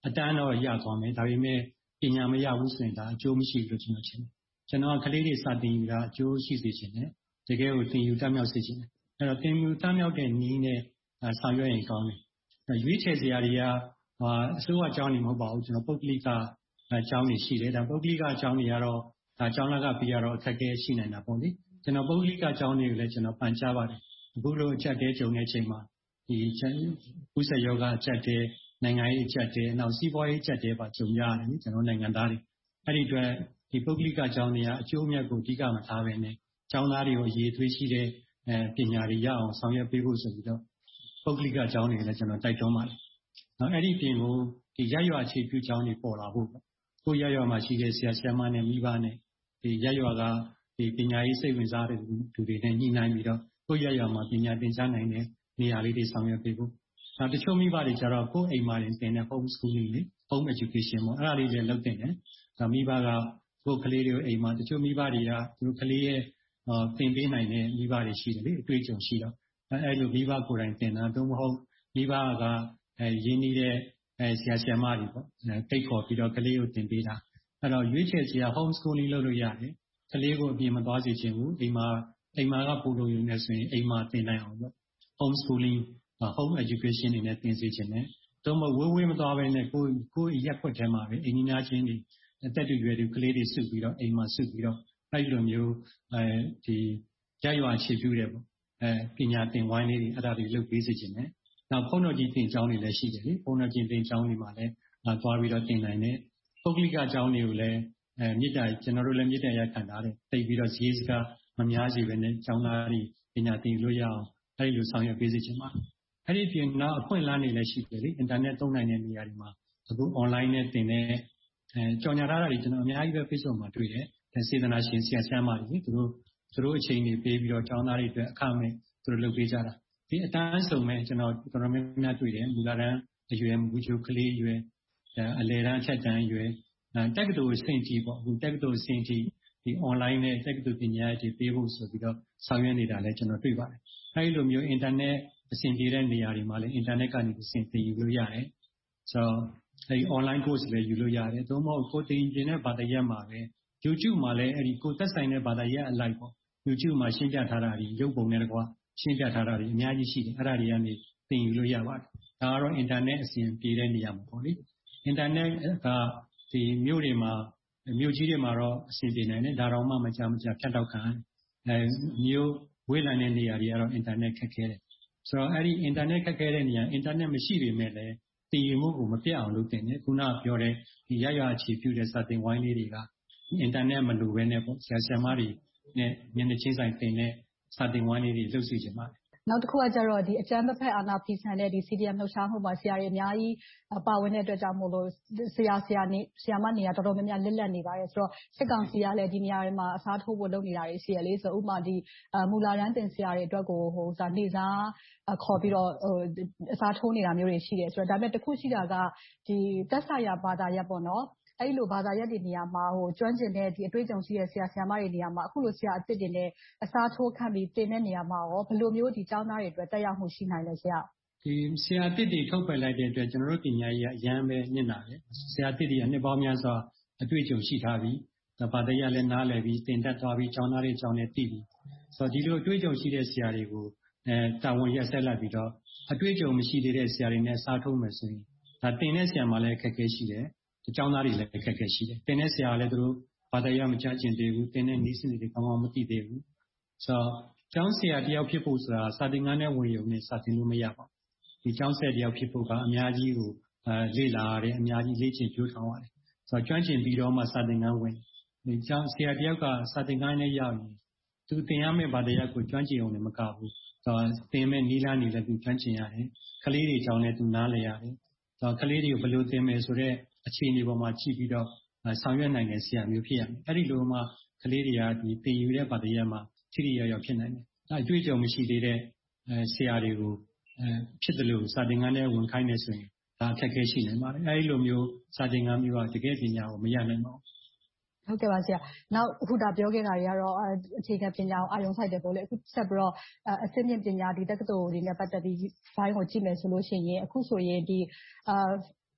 အတန်းတော့ရသွားမယ်ဒါပေမဲ့ပညာမရဘူးဆိုရင်ဒါအကျိုးမရှိဘူးလို့ကျွန်တော်ထင်တယ်ကျွန်တော်ကလေးတွေစာသင်ယူတာအကျိုးရှိစေချင်တယ်တကယ်ကိုသင်ယူတတ်မြောက်စေချင်တယ်အဲ့တော့သင်ယူတတ်မြောက်တဲ့နည်းနဲ့ဆောင်ရွက်ရင်ကောင်းတယ်ရွေးချယ်စရာတွေကအစိုးရအကြောင်းတွေမဟုတ်ပါဘူးကျွန်တော်ပုဂ္ဂလိကအကြောင်းတွေရှိတယ်ဒါပုဂ္ဂလိကအကြောင်းတွေကတော့ဒါအကြောင်းလက်ကပြီးတော့အခက်အခဲရှိနေတာပေါ့လေကျွန်တော်ပုဂ္ဂလိကအကြောင်းတွေကိုလည်းကျွန်တော်ပန်ကြားပါတယ်အခုလိုအချက်တဲကြုံတဲ့အချိန်မှာဒီကုသယောဂအချက်တဲနိုင်ငံရေးအချက်တဲနောက်စီးပွားရေးအချက်တဲပါကြုံရတယ်ကျွန်တော်နိုင်ငံသားတွေအဲ့ဒီအတွက်ဒီပုဂ္ဂလိကအကြောင်းတွေကအကျိုးအမြတ်ကိုအဓိကမထားဘဲနဲ့အကြောင်းသားတွေကိုအရေးသွေးရှိတဲ့ပညာတွေရအောင်ဆောင်ရွက်ပေးဖို့ဆိုပြီးတော့ပုဂ္ဂလိကအကြောင်းတွေလည်းကျွန်တော်တိုက်တွန်းပါတယ်နော်အဲ့ဒီပြင်ကိုဒီရရွာအခြေပြုအကြောင်းတွေပေါ်လာဖို့ကိုရရွာမှာရှိတဲ့ဆရာဆရာမနဲ့မိဘနဲ့ဒီရရွာကဒီပညာရေးစိတ်ဝင်စားတဲ့သူတွေနဲ့ညှိနှိုင်းပြီးတော့ကိုရရွာမှာပညာသင်ကြားနိုင်တဲ့နေရာလေးတွေဆောင်ရွက်ပေးဖို့တချို့မိဘတွေကျတော့ကိုယ်အိမ်မှာတင်တဲ့ home schooling လေ home education ပေါ့အဲ့ဒါလေးလည်းလုပ်တင်တယ်ဒါမိဘကကိုယ်ကလေးတွေကိုအိမ်မှာတချို့မိဘတွေကသူတို့ကလေးရဲ့သင်ပေးနိုင်တဲ့မိဘတွေရှိတယ်လေအတွေ့အကြုံရှိတော့အဲ့လိုမိဘကိုယ်တိုင်သင်တာသို့မဟုတ်မိဘကရင်းနှီးတဲ့ဆရာဆရာမတွေပေါ့တိတ်ခေါ်ပြီးတော့ကလေးကိုသင်ပေးတာအဲ့တော့ရွေးချယ်စရာ home schooling လုပ်လို့ရတယ်ကလေးကိုအပြင်မသွားစေချင်ဘူးအိမ်မှာကပူလို့ရုံနဲ့ဆိုရင်အိမ်မှာသင်နိုင်အောင်ပေါ့ home schooling home education တွေနဲ့သင်စေချင်တယ်သို့မဟုတ်ဝေးမသွားဘဲနဲ့ကိုယ်ရက်ွက်ထဲမှာပဲအိမ်ကြီးချင်းတွေအသက်တူရွယ်တူကလေးတွေစုပြီးတော့အိမ်မှာစုပြီးတော့အဲ့လိုမျိုးဒီရရွာအခြေပြုတယ်ပေါ့ပညာသင်ဝိုင်းလေးတွေအဲ့ဒါတွေလုပ်ပေးစေချင်တယ်နောက်ဘုန်းတော်ကြီးသင်ကျောင်းတွေလည်းရှိတယ်လေဘုန်းတော်ကြီးသင်ကျောင်းတွေမှာလည်းသွားပြီးတော့သင်နိုင်တယ်ပုဂ္ဂလိကကျောင်းတွေကိုလည်းကျွန်တော်တို့လည်းမြစ်တာရခံထားတယ်တိတ်ပြီးတော့ဈေးစကားမများစီပဲနဲ့ကျောင်းသားတွေပညာသင်လို့ရအောင်အဲ့ဒီလိုဆောင်ရွက်ပေးစေချင်ပါတယ်အဲ့ဒီပြင်နောက်အခွင့်အလမ်းတွေလည်းရှိတယ်လေအင်တာနက်သုံးနိုင်တဲ့နေရာတွေမှာအခု online နဲ့သင်တဲ့ကြော်ညာထားတာတွေကျွန်တော်အများကြီးပဲ Facebook မှာတွေ့တယ်စေတနာရှင်ဆရာဆရာမတွေသူတို့အချိန်တွေပေးပြီးတော့ကျောင်းသားတွေအတွက်အခမဲ့သူတို့လုပ်ပေးကြတာဒီအတန်းစုံမဲ့ကျွန်တော်တော်တော်များများတွေ့တယ်မူလတန်းအရွယ်မူချိုကလေးအရွယ်အလယ်တန်းအထက်တန်းအရွယ်တက္ကသိုလ်ဆင့်တီပေါ့အခုတက္ကသိုလ်ဆင့်တီဒီ online နဲ့တက္ကသိုလ်ပညာရေးပေးဖို့ဆိုပြီးတော့ဆောင်ရွက်နေတာလည်းကျွန်တော်တွေ့ပါတယ်အဲဒီလိုမျိုး internet အဆင်ပြေတဲ့နေရာတွေမှာလည်း internet ကနေသင်ယူလို့ရတယ်ဆိုတော့အဲဒီ online course လည်းယူလို့ရတယ်သို့မဟုတ်ကိုသင်ကျင်တဲ့ဘာသာရပ်မှာပဲ YouTube မှာလည်းအဲဒီကိုသက်ဆိုင်တဲ့ဘာသာရပ်အလိုက်ပေါ့ YouTube မှာရှင်းပြထားတာတွေရုပ်ပုံနဲ့တကွာရှင်းပြထားတာတွေအများကြီးရှိတယ်အဲ့ဒါတွေကနေသင်ယူလို့ရပါတယ်ဒါကတော့ internet အဆင်ပြေတဲ့နေရာမှာပေါ့လေ internet ကဒီမြို့တွေမှာမြို့ကြီးတွေမှာတော့အဆင်ပြေနိုင်တယ်ဒါတော့မှမကြဖြတ်တောက်ခံမြို့ဝေးလံတဲ့နေရာတွေကတော့ internet ခက်ခဲတယ်ဆိုတော့အဲ့ဒီ internet ခက်ခဲတဲ့နေရာ internet မရှိပေမဲ့လည်းသင်ယူမှုကိုမပြတ်အောင်လုပ်တင်တယ်ခုနပြောတဲ့ဒီရရွာအခြေပြုတဲ့စာသင်ဝိုင်းလေးတွေက internet မလိုဘဲနဲ့ပေါ့ဆရာဆရာမတွေနဲ့မျက်နှာချင်းဆိုင်သင်တဲ့စာသင်ဝိုင်းလေးတွေလုပ်စီချင်ပါတယ်နောက်တစ်ခုကကျတော့ဒီအကြမ်းဖက်အာဏာဖီဆန်တဲ့ဒီ CDM လှုပ်ရှားမှုမှာဆရာတွေအများကြီးပါဝင်တဲ့အတွက်ကြောင့်မို့လို့ဆရာမနေရာတော်တော်များများလစ်လပ်နေပါတယ်ဆိုတော့စစ်ကောင်စီကလည်းဒီနေရာတွေမှာအစားထိုးဖို့လုပ်နေတာတွေရှိရလေဆိုတော့ဥပမာဒီမူလာတန်းတင်ဆရာတွေအတွက်ကိုနေစားခေါ်ပြီးတော့အစားထိုးနေတာမျိုးတွေရှိတယ်ဆိုတော့ဒါပေမဲ့တစ်ခုရှိတာကဒီသက်ဆိုင်ရာဘာသာရပ်ပေါ့နော်အဲ့လိုဘာသာရပ်တွေနေရာမှာကျွမ်းကျင်တဲ့ဒီအတွေ့အကြုံရှိတဲ့ဆရာဆရာမတွေနေရာမှာအခုလိုဆရာအစ်စ်တွေနဲ့အစားထိုးခန့်ပြီးတင်တဲ့နေရာမှာရောဘယ်လိုမျိုးဒီကျောင်းသားတွေအတွက်တက်ရောက်မှုရှိနိုင်လဲဆရာဒီဆရာအစ်စ်တွေထုတ်ပယ်လိုက်တဲ့အတွက်ကျွန်တော်တို့ပညာရေးအရန်ပဲညင်လာတယ်ဆရာအစ်စ်တွေကနှစ်ပေါင်းများစွာအတွေ့အကြုံရှိထားပြီးဘာသာရပ်လည်းနားလည်ပြီးတင်တက်သွားပြီးကျောင်းသားတွေကျောင်းနဲ့တည်ပြီးဆိုတော့ဒီလိုအတွေ့အကြုံရှိတဲ့ဆရာတွေကိုတာဝန်ရက်ဆက်လိုက်ပြီးတော့အတွေ့အကြုံမရှိသေးတဲ့ဆရာတွေနဲ့စားထိုးမယ်ဆိုရင်ဒါတင်တဲ့ဆရာမှလည်းအခက်အခဲရှိတယ်ကျောင်းသားတွေလည်းအခက်အခဲရှိတယ်တင်တဲ့ဆရာလည်းသူတို့ဘာသာရပ်မကြားကျင်သေးဘူးတင်တဲ့နည်းစနစ်တွေကောင်းကောင်းမသိသေးဘူးဆိုတော့ကျောင်းဆရာတယောက်ဖြစ်ဖို့ဆိုတာစာသင်ခန်းထဲဝင်ရုံနဲ့စာသင်လို့မရပါဘူးဒီကျောင်းဆရာတယောက်ဖြစ်ဖို့ကအများကြီးကိုလေ့လာရတယ်အများကြီးလေ့ကျင့်ကြိုးထောင်ရတယ်ဆိုတော့ကျွမ်းကျင်ပြီးတော့မှစာသင်ခန်းဝင်ဒီကျောင်းဆရာတယောက်ကစာသင်ခန်းထဲရောက်ရင်သူသင်ရမယ့်ဘာသာရပ်ကိုကျွမ်းကျင်အောင်လည်းမကဘူးဆိုတော့သင်မဲ့နည်းလမ်းတွေလည်းသူကျွမ်းကျင်ရတယ်ကလေးတွေကျောင်းနဲ့သူနားလည်ရတယ်ဆိုတော့ကလေးတွေကိုဘယ်လိုသင်မယ်ဆိုတော့အခြေအနေပေါ်မှာကြည့်ပြီးတော့ဆောင်ရွက်နိုင်တဲ့ဆရာမျိုးဖြစ်ရမယ်အဲ့ဒီလိုမှကလေးတွေကဒီသင်ယူတဲ့ဘာသာရပ်မှာထိထိရောက်ရောက်ဖြစ်နိုင်တယ်အတွေ့အကြုံမရှိသေးတဲ့ဆရာတွေကိုဖြစ်တယ်လို့စာသင်ခန်းထဲဝင်ခိုင်းနေဆိုရင်ဒါအခက်အခဲရှိနေပါတယ်အဲဒီလိုမျိုးစာသင်ခန်းမျိုးကတကယ်ပညာကိုမရနိုင်ပါဘူးဟုတ်ကဲ့ပါဆရာနောက်အခုဒါပြောခဲ့တာတွေကတော့အခြေခံပညာကိုအာရုံစိုက်တယ်ပေါ့လေအခုဆက်ပြီးတော့အဆင့်မြင့်ပညာဒီတက္ကသိုလ်တွေနဲ့ပတ်သက်ပြီးဘိုင်းကိုကြည့်မယ်ဆိုလို့ရှိရင်အခုဆိုရင်ဒီ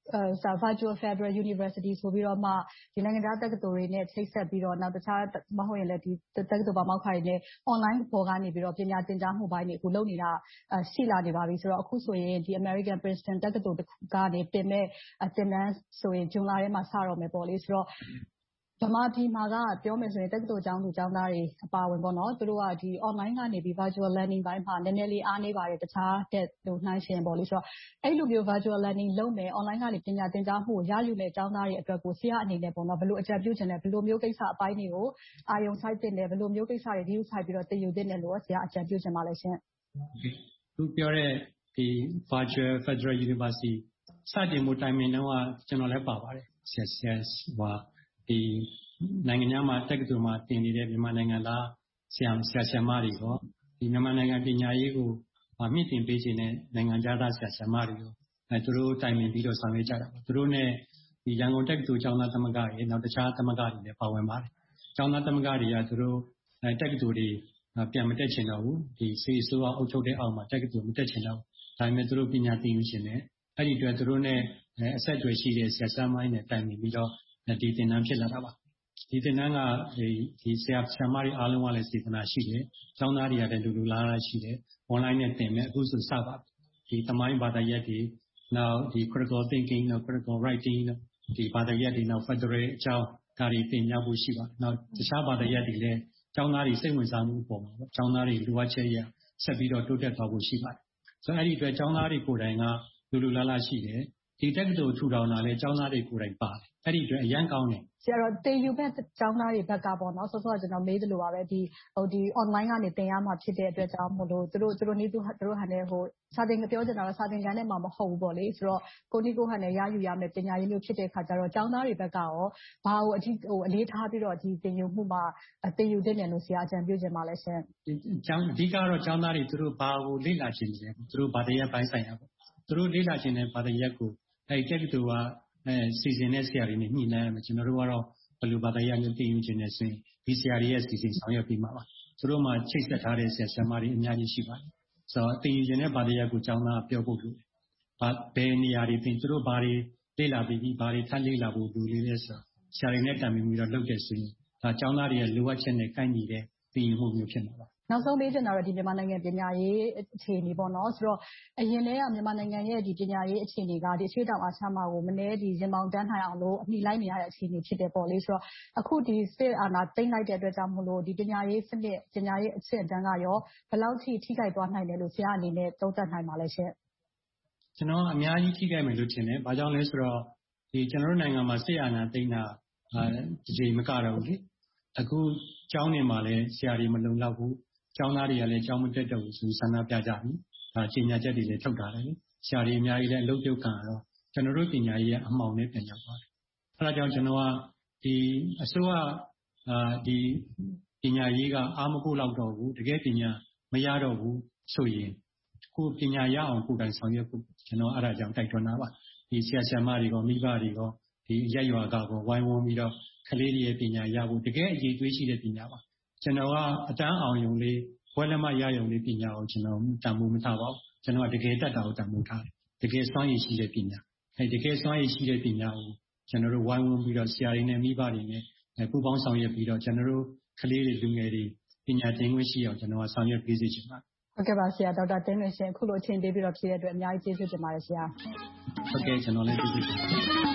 Virtual Federal University ဆိုပြီးတော့မှဒီနိုင်ငံခြားတက္ကသိုလ်တွေနဲ့ချိတ်ဆက်ပြီးတော့နောက်တခြားမဟုတ်ရင်လည်းဒီတက္ကသိုလ်ပါမောက္ခတွေနဲ့ online ပေါ်ကနေပြီးတော့ပညာသင်ကြားမှုပိုင်းတွေအခုလုပ်နေတာရှိလာနေပါပြီဆိုတော့အခုဆိုရင်ဒီ American Princeton တက္ကသိုလ်ကနေတင်မဲ့သင်တန်းဆိုရင်ဇွန်လထဲမှာစတော့မယ်ပေါ့လေဆိုတော့ဗမာပြည်မှာကပြောမယ်ဆိုရင်တက္ကသိုလ်ကျောင်းသူကျောင်းသားတွေအပါအဝင်ပေါ့နော်သူတို့ကဒီ online ကနေပြီး virtual learning ဘိုင်းမှာနည်းနည်းလေးအားနေပါတယ်တခြားတဲ့နှိုင်းရှင်ပေါ့လေဆိုတော့အဲ့လိုမျိုး virtual learning လုပ်မယ် online ကနေပညာသင်ကြားမှုကိုရယူမဲ့ကျောင်းသားတွေအတွက်ကိုဆရာအနေနဲ့ပေါ့နော်ဘယ်လိုအကြံပြုချင်လဲဘယ်လိုမျိုးကိစ္စအပိုင်းတွေကိုအာရုံစိုက်တင်တယ်ဘယ်လိုမျိုးကိစ္စတွေဒီဥဆိုင်ပြီးတော့သင်ယူသင့်တယ်လို့ဆရာအကြံပြုချင်ပါလဲရှင်သူပြောတဲ့ဒီ Virtual Federal University စတင်မှုတိုင်ပင်တော့ကျွန်တော်လည်းပါပါတယ်ဒီနိုင်ငံခြားမှာတက္ကသိုလ်မှာတင်နေတဲ့မြန်မာနိုင်ငံသားဆရာမတွေရောဒီမြန်မာနိုင်ငံပညာရေးကိုမြင့်တင်ပေးခြင်းနဲ့နိုင်ငံခြားသားဆရာမတွေရောသူတို့တိုင်ပင်ပြီးတော့ဆောင်ရွက်ကြတာပါသူတို့နဲ့ဒီရန်ကုန်တက္ကသိုလ်ကျောင်းသားသမဂ္ဂတွေနောက်တခြားသမဂ္ဂတွေလည်းပါဝင်ပါတယ်ကျောင်းသားသမဂ္ဂတွေကသူတို့တက္ကသိုလ်တွေပြန်မတက်ချင်တော့ဘူးဒီစီဆိုးအုပ်ချုပ်တဲ့အောက်မှာတက္ကသိုလ်မတက်ချင်တော့ဒါပေမဲ့သူတို့ပညာသင်ယူခြင်းနဲ့အဲ့ဒီအတွက်သူတို့နဲ့အဆက်အသွယ်ရှိတဲ့ဆရာမတွေနဲ့တိုင်ပင်ပြီးတော့ဒီသင်တန်းဖြစ်လာတာပါဒီသင်တန်းကဒီဆရာမတွေအားလုံးကလည်းစေတနာရှိတယ်။ကျောင်းသားတွေကလည်းလူလားရှိတယ်။ online နဲ့သင်မယ်အခုဆိုစပါပြီ။ဒီသမိုင်းဘာသာရပ်တွေနောက်ဒီ critical thinking နောက် critical writing ဒီဘာသာရပ်တွေနောက် federal အကြောင်းဒါတွေသင်ကြားဖို့ရှိပါတယ်။နောက်တခြားဘာသာရပ်တွေလည်းကျောင်းသားတွေစိတ်ဝင်စားမှုပေါ်မှာပေါ့။ကျောင်းသားတွေလိုအပ်ချက်ရဆက်ပြီးတော့တိုးတက်သွားဖို့ရှိပါတယ်။ဆိုတော့အဲ့ဒီအတွက်ကျောင်းသားတွေကိုယ်တိုင်ကလူလားရှိတယ်။ဒီတက္ကသိုလ်ထူထောင်တာလည်းကျောင်းသားတွေကိုယ်တိုင်ပါတယ်။အဲ့ဒီအတွက်အရန်ကောင်းတယ်ဆရာတော်တင်ယူမဲ့ကျောင်းသားတွေဘက်ကပေါ့နော်ဆောစောကျွန်တော်မေးသလိုပါပဲဒီ online ကနေသင်ရမှာဖြစ်တဲ့အတွက်ကြောင့်မို့လို့သူတို့နည်းသူတို့ဟန်နဲ့စာသင်ပြောချင်တာတော့စာသင်ခန်းထဲမှာမဟုတ်ဘူးပေါ့လေဆိုတော့ကိုနီကိုဟန်နဲ့ရယူရမယ်ပညာရေးမျိုးဖြစ်တဲ့အခါကျတော့ကျောင်းသားတွေဘက်ကရောဘာကိုအလေးထားပြီးတော့ဒီသင်ယူမှုမှာသင်ယူသင့်တယ်လို့ဆရာအကြံပြုချင်ပါလဲရှင်အဓိကတော့ကျောင်းသားတွေသူတို့ဘာကိုလေ့လာချင်တယ်သူတို့ဘာသာရပ်ပိုင်းဆိုင်ရာပေါ့သူတို့လေ့လာချင်တဲ့ဘာသာရပ်ကိုအဲ့တက္ကသိုလ်ကစီစဉ်တဲ့ဆရာတွေနဲ့ညှိနှိုင်းရမယ်ကျွန်တော်တို့ကတော့ဘယ်လိုဘာသာရပ်မျိုးသင်ယူခြင်းနဲ့ဆိုရင်ဒီဆရာတွေရဲ့စီစဉ်ဆောင်ရွက်ပြီးမှာပါသူတို့မှချိတ်ဆက်ထားတဲ့ဆရာမတွေအများကြီးရှိပါတယ်ဆိုတော့သင်ယူခြင်းနဲ့ဘာသာရပ်ကိုကျောင်းသားပြောဖို့လိုတယ်ဘယ်နေရာတွေသင်သူတို့ဘာတွေလေ့လာပြီးဘာတွေထပ်လေ့လာဖို့လိုလဲဆိုတော့ဆရာတွေနဲ့တိုင်ပင်ပြီးတော့လုပ်တယ်ဆိုရင်ဒါကျောင်းသားတွေရဲ့လိုအပ်ချက်နဲ့ကိုက်ညီတဲ့သင်ယူမှုမျိုးဖြစ်မှာပါနောက်ဆုံးမေးချင်တာတော့ဒီမြန်မာနိုင်ငံပညာရေးအခြေအနေပေါ့နော်ဆိုတော့အရင်တည်းကမြန်မာနိုင်ငံရဲ့ဒီပညာရေးအခြေအနေကဒီအရှေ့တောင်အာရှမှာကိုမနေ့ဒီရင်ပေါင်တန်းနိုင်အောင်လို့အမိလိုက်နေရတဲ့အခြေအနေဖြစ်တယ်ပေါ့လေဆိုတော့အခုဒီစစ်အာဏာသိမ်းလိုက်တဲ့အတွက်ကြောင့်မို့လို့ဒီပညာရေးစနစ်ပညာရေးအဆင့်အတန်းကရောဘယ်လောက်ထိခိုက်သွားနိုင်တယ်လို့ဆရာအနေနဲ့သုံးသပ်နိုင်ပါလဲရှင်ကျွန်တော်အများကြီးထိခိုက်မယ်လို့ထင်တယ်။ဘာကြောင့်လဲဆိုတော့ဒီကျွန်တော်တို့နိုင်ငံမှာစစ်အာဏာသိမ်းတာဒီချိန်မကတော့ဘူးလေ။အခုကျောင်းတွေမှာလည်းဆရာတွေမလုံလောက်ဘူး။ကျောင်းသားတွေကလည်းကျောင်းမတက်တော့ဘူးဆိုဆန္ဒပြကြပြီ။ဒါချိန်ညာချက်တွေလည်းထုတ်တာလေ။ဆရာတွေအများကြီးလည်းအလုပ်ပြုတ်ခံတော့ကျွန်တော်တို့ပညာရေးကအမှောင်နဲ့ပြန်ရောက်သွားတယ်။အဲဒါကြောင့်ကျွန်တော်ကဒီအစိုးရဒီပညာရေးကအားမကိုလောက်တော့ဘူး။တကယ်ပညာမရတော့ဘူးဆိုရင်ကိုပညာရအောင်ကိုယ်တိုင်ဆောင်ရွက်ဖို့ကျွန်တော်အဲ့ဒါကြောင့်တိုက်တွန်းတာပါဒီဆရာမတွေကမိဘတွေကဒီရက်ရွာကဝိုင်းဝန်းပြီးတော့ကလေးတွေရဲ့ပညာရဖို့တကယ်အရေးသွေးရှိတဲ့ပညာပါကျွန်တော်ကအတန်းအောင်ယုံလေးဘွဲလက်မရယုံလေးပညာကိုကျွန်တော်တန်ဖိုးမထားပါဘူးကျွန်တော်ကတကယ်တတ်တာကိုတန်ဖိုးထားတယ်တကယ်စွမ်းရည်ရှိတဲ့ပညာအဲတကယ်စွမ်းရည်ရှိတဲ့ပညာကိုကျွန်တော်တို့ဝိုင်းဝန်းပြီးတော့ဆရာတွေနဲ့မိဘတွေနဲ့ပူးပေါင်းဆောင်ရွက်ပြီးတော့ကျွန်တော်တို့ကလေးတွေလူငယ်တွေပညာသင်ခွင့်ရှိအောင်ကျွန်တော်ကဆောင်ရွက်ပေးစေချင်ပါတယ်ဟုတ်ကဲ့ပါဆရာဒေါက်တာတင်းလွင်ရှင်အခုလိုအချိန်ပေးပြီးတော့ဖြည့်တဲ့အတွက်အများကြီးကျေးဇူးတင်ပါတယ်ဆရာဟုတ်ကဲ့ကျွန်တော်လည်းကျေးဇူးတင်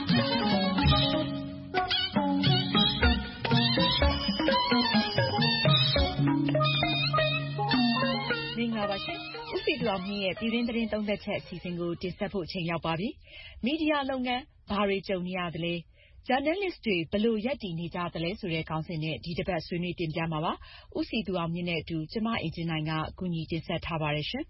ပါတယ်မင်္ဂလာပါရှင်ဦးစီသူအောင်မြင့်ရဲ့ပြည်တွင်းသတင်းသုံးသက်ချက်အစီအစဉ်ကိုတင်ဆက်ဖို့ချိန်ရောက်ပါပြီမီဒီယာလုပ်ငန်းဘာတွေကြုံနေရသလဲjournalist တွေဘယ်လိုရပ်တည်နေကြသလဲဆိုတဲ့ခေါင်းစဉ်နဲ့ဒီတစ်ပတ်ဆွေးနွေးတင်ပြမှာပါဦးစီသူအောင်မြင့်နဲ့အတူကျမအင်ဂျင်နိုင်ကကူညီတင်ဆက်ထားပါတယ်ရှင်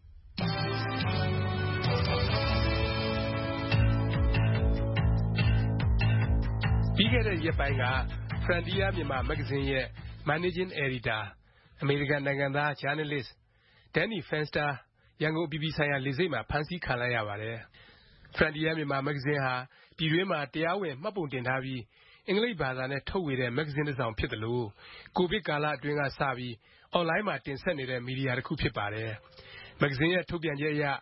ပြီးခဲ့တဲ့ရက်ပိုင်းက Frontier မြန်မာမဂ္ဂဇင်းရဲ့ Managing Editor အမေရိကန်နိုင်ငံသား Journalist Danny Fenster ရန်ကုန်အပြည်ပြည်ဆိုင်ရာလေဆိပ်မှာဖမ်းဆီးခံလိုက်ရပါတယ်။ Frontier မြန်မာမဂ္ဂဇင်းဟာပြည်တွင်းမှာတရားဝင်မှတ်ပုံတင်ထားပြီးအင်္ဂလိပ်ဘာသာနဲ့ထုတ်ဝေတဲ့မဂ္ဂဇင်းတစ်စောင်ဖြစ်သလိုကိုဗစ်ကာလအတွင်းကစပြီးအွန်လိုင်းမှာတင်ဆက်နေတဲ့မီဒီယာတစ်ခုဖြစ်ပါတယ်။မဂ္ဂဇင်းရဲ့ထုတ်ပြန်ချက်အရတ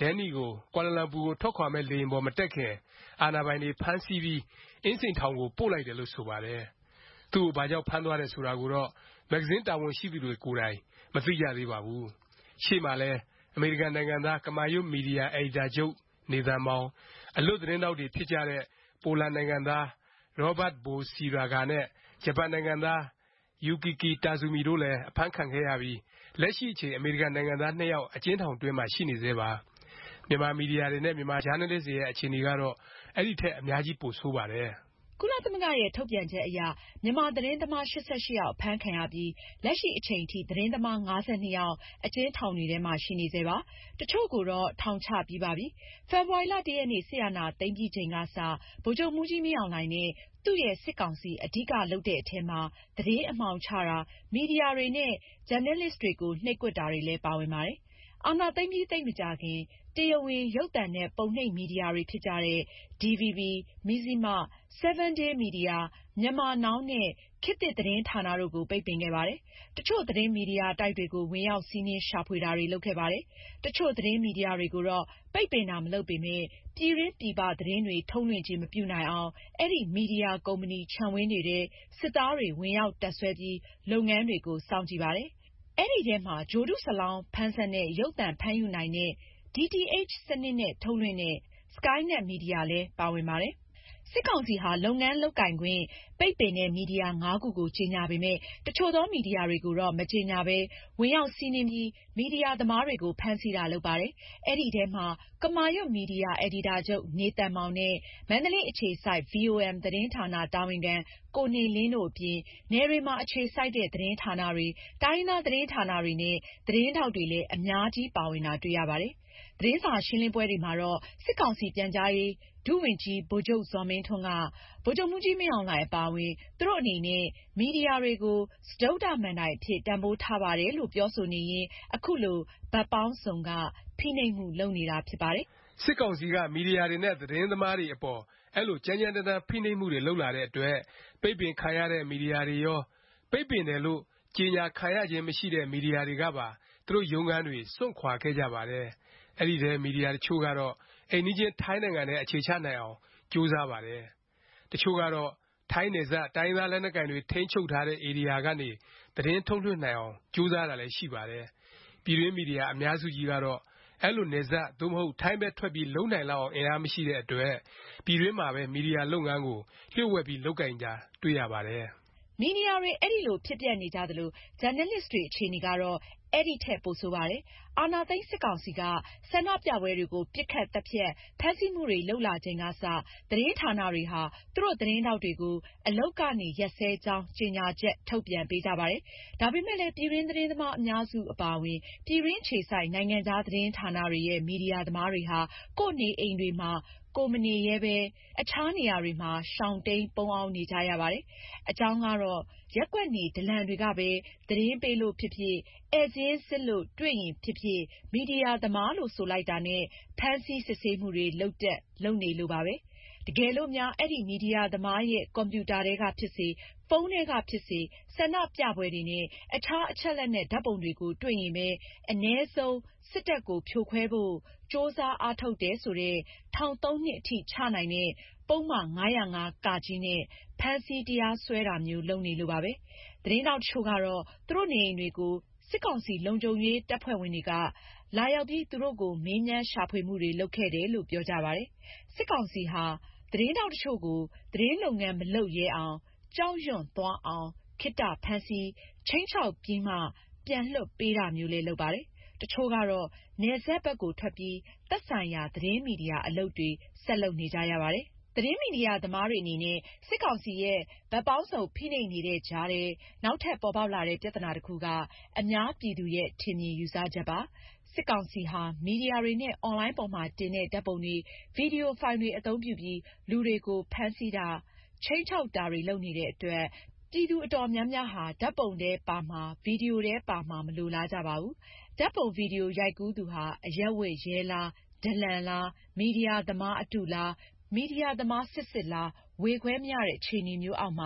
ဒန်နီကိုကွာလာလမ်ပူကိုထွက်ခွာမဲ့လေယာဉ်ပေါ်မတက်ခင်အာဏာပိုင်တွေဖမ်းဆီးပြီးအင်းစိန်ထောင်ကိုပို့လိုက်တယ်လို့ဆိုပါတယ်။သူ့ကိုဘာကြောင့်ဖမ်းသွားတယ်ဆိုတာကိုတော့မဂ္ဂဇင်းတာဝန်ရှိသူတွေကိုယ်တိုင်မသိကြသေးပါဘူး။ရှေ့မှာလဲအမေရိကန်နိုင်ငံသားကမာရွတ်မီဒီယာအယ်ဒီတာချုပ်နေသန်မောင်အလွတ်သတင်းတောက်တွေဖြစ်ကြတဲ့ပိုလန်နိုင်ငံသားရောဘတ်ဘိုစီရာဂါနဲ့ဂျပန်နိုင်ငံသားယူကီကီတာဇူမီတို့လည်းအဖမ်းခံခဲ့ရပြီးလက်ရှိအချိန်အမေရိကန်နိုင်ငံသား2ယောက်အကျဉ်းထောင်တွင်းမှာရှိနေသေးပါမြန်မာမီဒီယာတွေနဲ့မြန်မာဂျာနယ်လစ်တွေရဲ့အခြေအနေကတော့အဲ့ဒီထက်အများကြီးပိုဆိုးပါတယ်ကုလသမဂ္ဂရဲ့ထုတ်ပြန်ချက်အရမြန်မာသတင်းသမား88ယောက်အဖမ်းခံရပြီးလက်ရှိအချိန်ထိသတင်းသမား52ယောက်အကျဉ်းထောင်တွေထဲမှာရှိနေသေးပါတချို့ကိုတော့ထောင်ချပြီးပါပြီဖေဖော်ဝါရီလ1ရက်နေ့စစ်အာဏာသိမ်းပြီးချိန်ကစဗိုလ်ချုပ်မှူးကြီးမင်းအောင်လှိုင်နဲ့သူ့ရဲ့စစ်ကောင်စီအဓိကလုပ်တဲ့အထက်မှာသတင်းအမှောင်ချတာမီဒီယာတွေနဲ့ဂျာနယ်လစ်တွေကိုနှိပ်ကွပ်တာတွေလည်းပါဝင်ပါတယ်အာဏာသိမ်းပြီးသိပ်မကြာခင်တရားဝင်ရုပ်သံနဲ့ပုံနှိပ်မီဒီယာတွေဖြစ်ကြတဲ့ DVB, Mizzima, 7 Day Media, Myanmar Now နဲ့ခေတ်သစ်သတင်းဌာနတို့ကိုပိတ်ပင်ခဲ့ပါတယ်။တချို့သတင်းမီဒီယာတိုက်တွေကိုဝင်ရောက်စီးနင်းရှာဖွေတာတွေလုပ်ခဲ့ပါတယ်။တချို့သတင်းမီဒီယာတွေကိုတော့ပိတ်ပင်တာမလုပ်ပေမဲ့ပြည်တွင်းပြည်ပသတင်းတွေထုတ်လွှင့်ခြင်းမပြုနိုင်အောင်အဲ့ဒီမီဒီယာကုမ္ပဏီခြံဝင်းနေတဲ့စစ်သားတွေဝင်ရောက်တပ်ဆွဲပြီးလုပ်ငန်းတွေကိုစောင့်ကြည့်ပါတယ်။အဲ့ဒီထဲမှာဂျိုဒုဆလောင်းဖမ်းဆက်နဲ့ရုပ်သံဖမ်းယူနိုင်တဲ့ DTH စနစ်နဲ့ထုတ်လွှင့်တဲ့ Skynet မီဒီယာလည်းပါဝင်ပါတယ်။စစ်ကောင်စီဟာလုပ်ငန်းလုပ်ကိုင်ခွင့်ပိတ်ပင်တဲ့မီဒီယာ5ခုကိုကြေညာပေမဲ့တချို့သောမီဒီယာတွေကိုတော့မကြေညာဘဲဝင်ရောက်စီးနင်းပြီးမီဒီယာသမားတွေကိုဖမ်းဆီးတာလုပ်ပါတယ်။အဲ့ဒီထဲမှာကမာရွတ်မီဒီယာအယ်ဒီတာချုပ်နေသန်မောင်နဲ့မန္တလေးအခြေစိုက် VOM သတင်းဌာနတာဝန်ခံကိုနေလင်းတို့အပြင်နယ်တွေမှာအခြေစိုက်တဲ့သတင်းဌာနတွေတိုင်းသားသတင်းဌာနတွေနဲ့သတင်းထောက်တွေလည်းအများကြီးပါဝင်တာတွေ့ရပါတယ်။သတင်းစာရှင်းလင်းပွဲတွေမှာတော့စစ်ကောင်စီပြန်ကြားရေးဒုဝန်ကြီးဗိုလ်ချုပ်ဇော်မင်းထွန်းကဗိုလ်ချုပ်မှူးကြီးမင်းအောင်လှိုင်အပါအဝင်သူတို့အနေနဲ့မီဒီယာတွေကိုစတုတ္ထမဏ္ဍိုင်အဖြစ်တန်ဖိုးထားပါတယ်လို့ပြောဆိုနေရင်အခုလိုဘက်ပေါင်းစုံကဖိနှိပ်မှုလုပ်နေတာဖြစ်ပါတယ်။စစ်ကောင်စီကမီဒီယာတွေနဲ့သတင်းသမားတွေအပေါ်အဲ့လိုကြမ်းကြမ်းတမ်းတမ်းဖိနှိပ်မှုတွေလုပ်လာတဲ့အတွက်ပိတ်ပင်ခံရတဲ့မီဒီယာတွေရောပိတ်ပင်တယ်လို့ကြေညာခံရခြင်းမရှိတဲ့မီဒီယာတွေကပါသူတို့ရုံးခန်းတွေစွန့်ခွာခဲ့ကြပါတယ်။အဲ့ဒီထဲမီဒီယာတချို့ကတော့အိမ်နီးချင်းထိုင်းနိုင်ငံနဲ့အခြေချနိုင်အောင်ကြိုးစားပါတယ်။တချို့ကတော့ထိုင်းနယ်စပ်တိုင်းသားလက်နက်ကိုင်တွေထိန်းချုပ်ထားတဲ့ဧရိယာကနေသတင်းထုတ်လွှင့်နိုင်အောင်ကြိုးစားတာလည်းရှိပါတယ်။ပြည်တွင်းမီဒီယာအများစုကြီးကတော့အဲ့လိုနယ်စပ်သို့မဟုတ်ထိုင်းဘက်ထွက်ပြီးလုံနိုင်လောက်အောင်အင်အားမရှိတဲ့အတွက်ပြည်တွင်းမှာပဲမီဒီယာလုပ်ငန်းကိုလျှို့ဝှက်ပြီးလုပ်ကိုင်ကြတွေ့ရပါတယ်။မီဒီယာတွေအဲ့ဒီလိုဖြစ်ပျက်နေကြသလိုဂျာနယ်လစ်တွေအခြေအနေကတော့အဲ့ဒီထက်ပိုဆိုးပါတယ်။အာဏာသိမ်းစစ်ကောင်စီကဆန္ဒပြပွဲတွေကိုပစ်ခတ်တပ်ဖြတ်ဖမ်းဆီးမှုတွေလုပ်လာချိန်ကစသတင်းဌာနတွေဟာသူတို့သတင်းတောက်တွေကိုအလုပ်ကနေရက်စဲကြောင်းကြေညာချက်ထုတ်ပြန်ပေးကြပါတယ်။ဒါပေမဲ့လည်းပြည်တွင်းသတင်းသမားအများစုအပါအဝင်ပြည်တွင်းခြေဆိုင်နိုင်ငံခြားသတင်းဌာနတွေရဲ့မီဒီယာသမားတွေဟာကိုယ့်နေအိမ်တွေမှာကိုမနေရဲပဲအခြားနေရာတွေမှာရှောင်တိန်ပုန်းအောင်နေကြရပါတယ်။အကြောင်းကတော့ရက်ကွက်နေဒလန်တွေကပဲသတင်းပေးလို့ဖြစ်ဖြစ်ဧည့်စာရင်းစစ်လို့တွေ့ရင်ဖြစ်ဖြစ်မီဒီယာသမားလို့ဆိုလိုက်တာနဲ့ဖမ်းဆီးစစ်ဆေးမှုတွေလုပ်နေလို့ပါပဲတကယ်လို့များအဲ့ဒီမီဒီယာသမားရဲ့ကွန်ပျူတာတွေကဖြစ်စေဖုန်းထဲကဖြစ်စေဆန္ဒပြပွဲတွေနဲ့အခြားအချက်လက်နဲ့ဓာတ်ပုံတွေကိုတွေ့ရင်ပဲအ ਨੇ ဆုံးစစ်တပ်ကိုဖြိုခွဲဖို့စ조사အားထုတ်တယ်ဆိုတဲ့ထောင်3နှစ်အထိချနိုင်တဲ့ပုဒ်မ905ကကြီးနဲ့ဖမ်းဆီးတရားစွဲတာမျိုးလုပ်နေလို့ပါပဲသတင်းတောက်တချို့ကတော့သူတို့နေအိမ်တွေကိုစစ်ကောင်စီလုံခြုံရေးတပ်ဖွဲ့ဝင်တွေကလာရောက်ပြီးသူတို့ကိုမေးမြန်းရှာဖွေမှုတွေလုပ်ခဲ့တယ်လို့ပြောကြပါတယ်စစ်ကောင်စီဟာသတင်းတောက်တချို့ကိုသတင်းလုပ်ငန်းမလုပ်ရဲအောင်ကြောက်ရွံ့သွားအောင်ခေတ္တဖမ်းဆီးချိန်ချောက်ပြီးမှပြန်လွှတ်ပေးတာမျိုးလေးလုပ်ပါတယ်တချို့ကတော့နယ်စပ်ဘက်ကိုထွက်ပြီးသက်ဆိုင်ရာသတင်းမီဒီယာအလုပ်တွေဆက်လုပ်နေကြရပါတယ်သတင်းမီဒီယာသမားတွေအနေနဲ့စစ်ကောင်စီရဲ့ဗက်ပေါင်းစုံဖိနှိပ်နေတဲ့ကြားထဲနောက်ထပ်ပေါ်ပေါက်လာတဲ့ပြဿနာတစ်ခုကအများပြည်သူရဲ့ထင်မြင်ယူဆချက်ပါစစ်ကောင်စီဟာမီဒီယာတွေနဲ့အွန်လိုင်းပေါ်မှာတင်တဲ့ဓာတ်ပုံတွေဗီဒီယိုဖိုင်တွေအသုံးပြုပြီးလူတွေကိုဖမ်းဆီးတာချိန်ချောက်တာတွေလုပ်နေတဲ့အတွက်ပြည်သူအတော်များများဟာဓာတ်ပုံထဲပါမှာဗီဒီယိုထဲပါမှာမလိုလားကြပါဘူးဓာတ်ပုံဗီဒီယိုရိုက်ကူးသူဟာအရပ်ဝတ်ရဲလားဒလန်လားမီဒီယာသမားအတုလားမီဒီယာသမားစစ်လားဝေခွဲမရတဲ့အခြေအနေမျိုးအောက်မှာ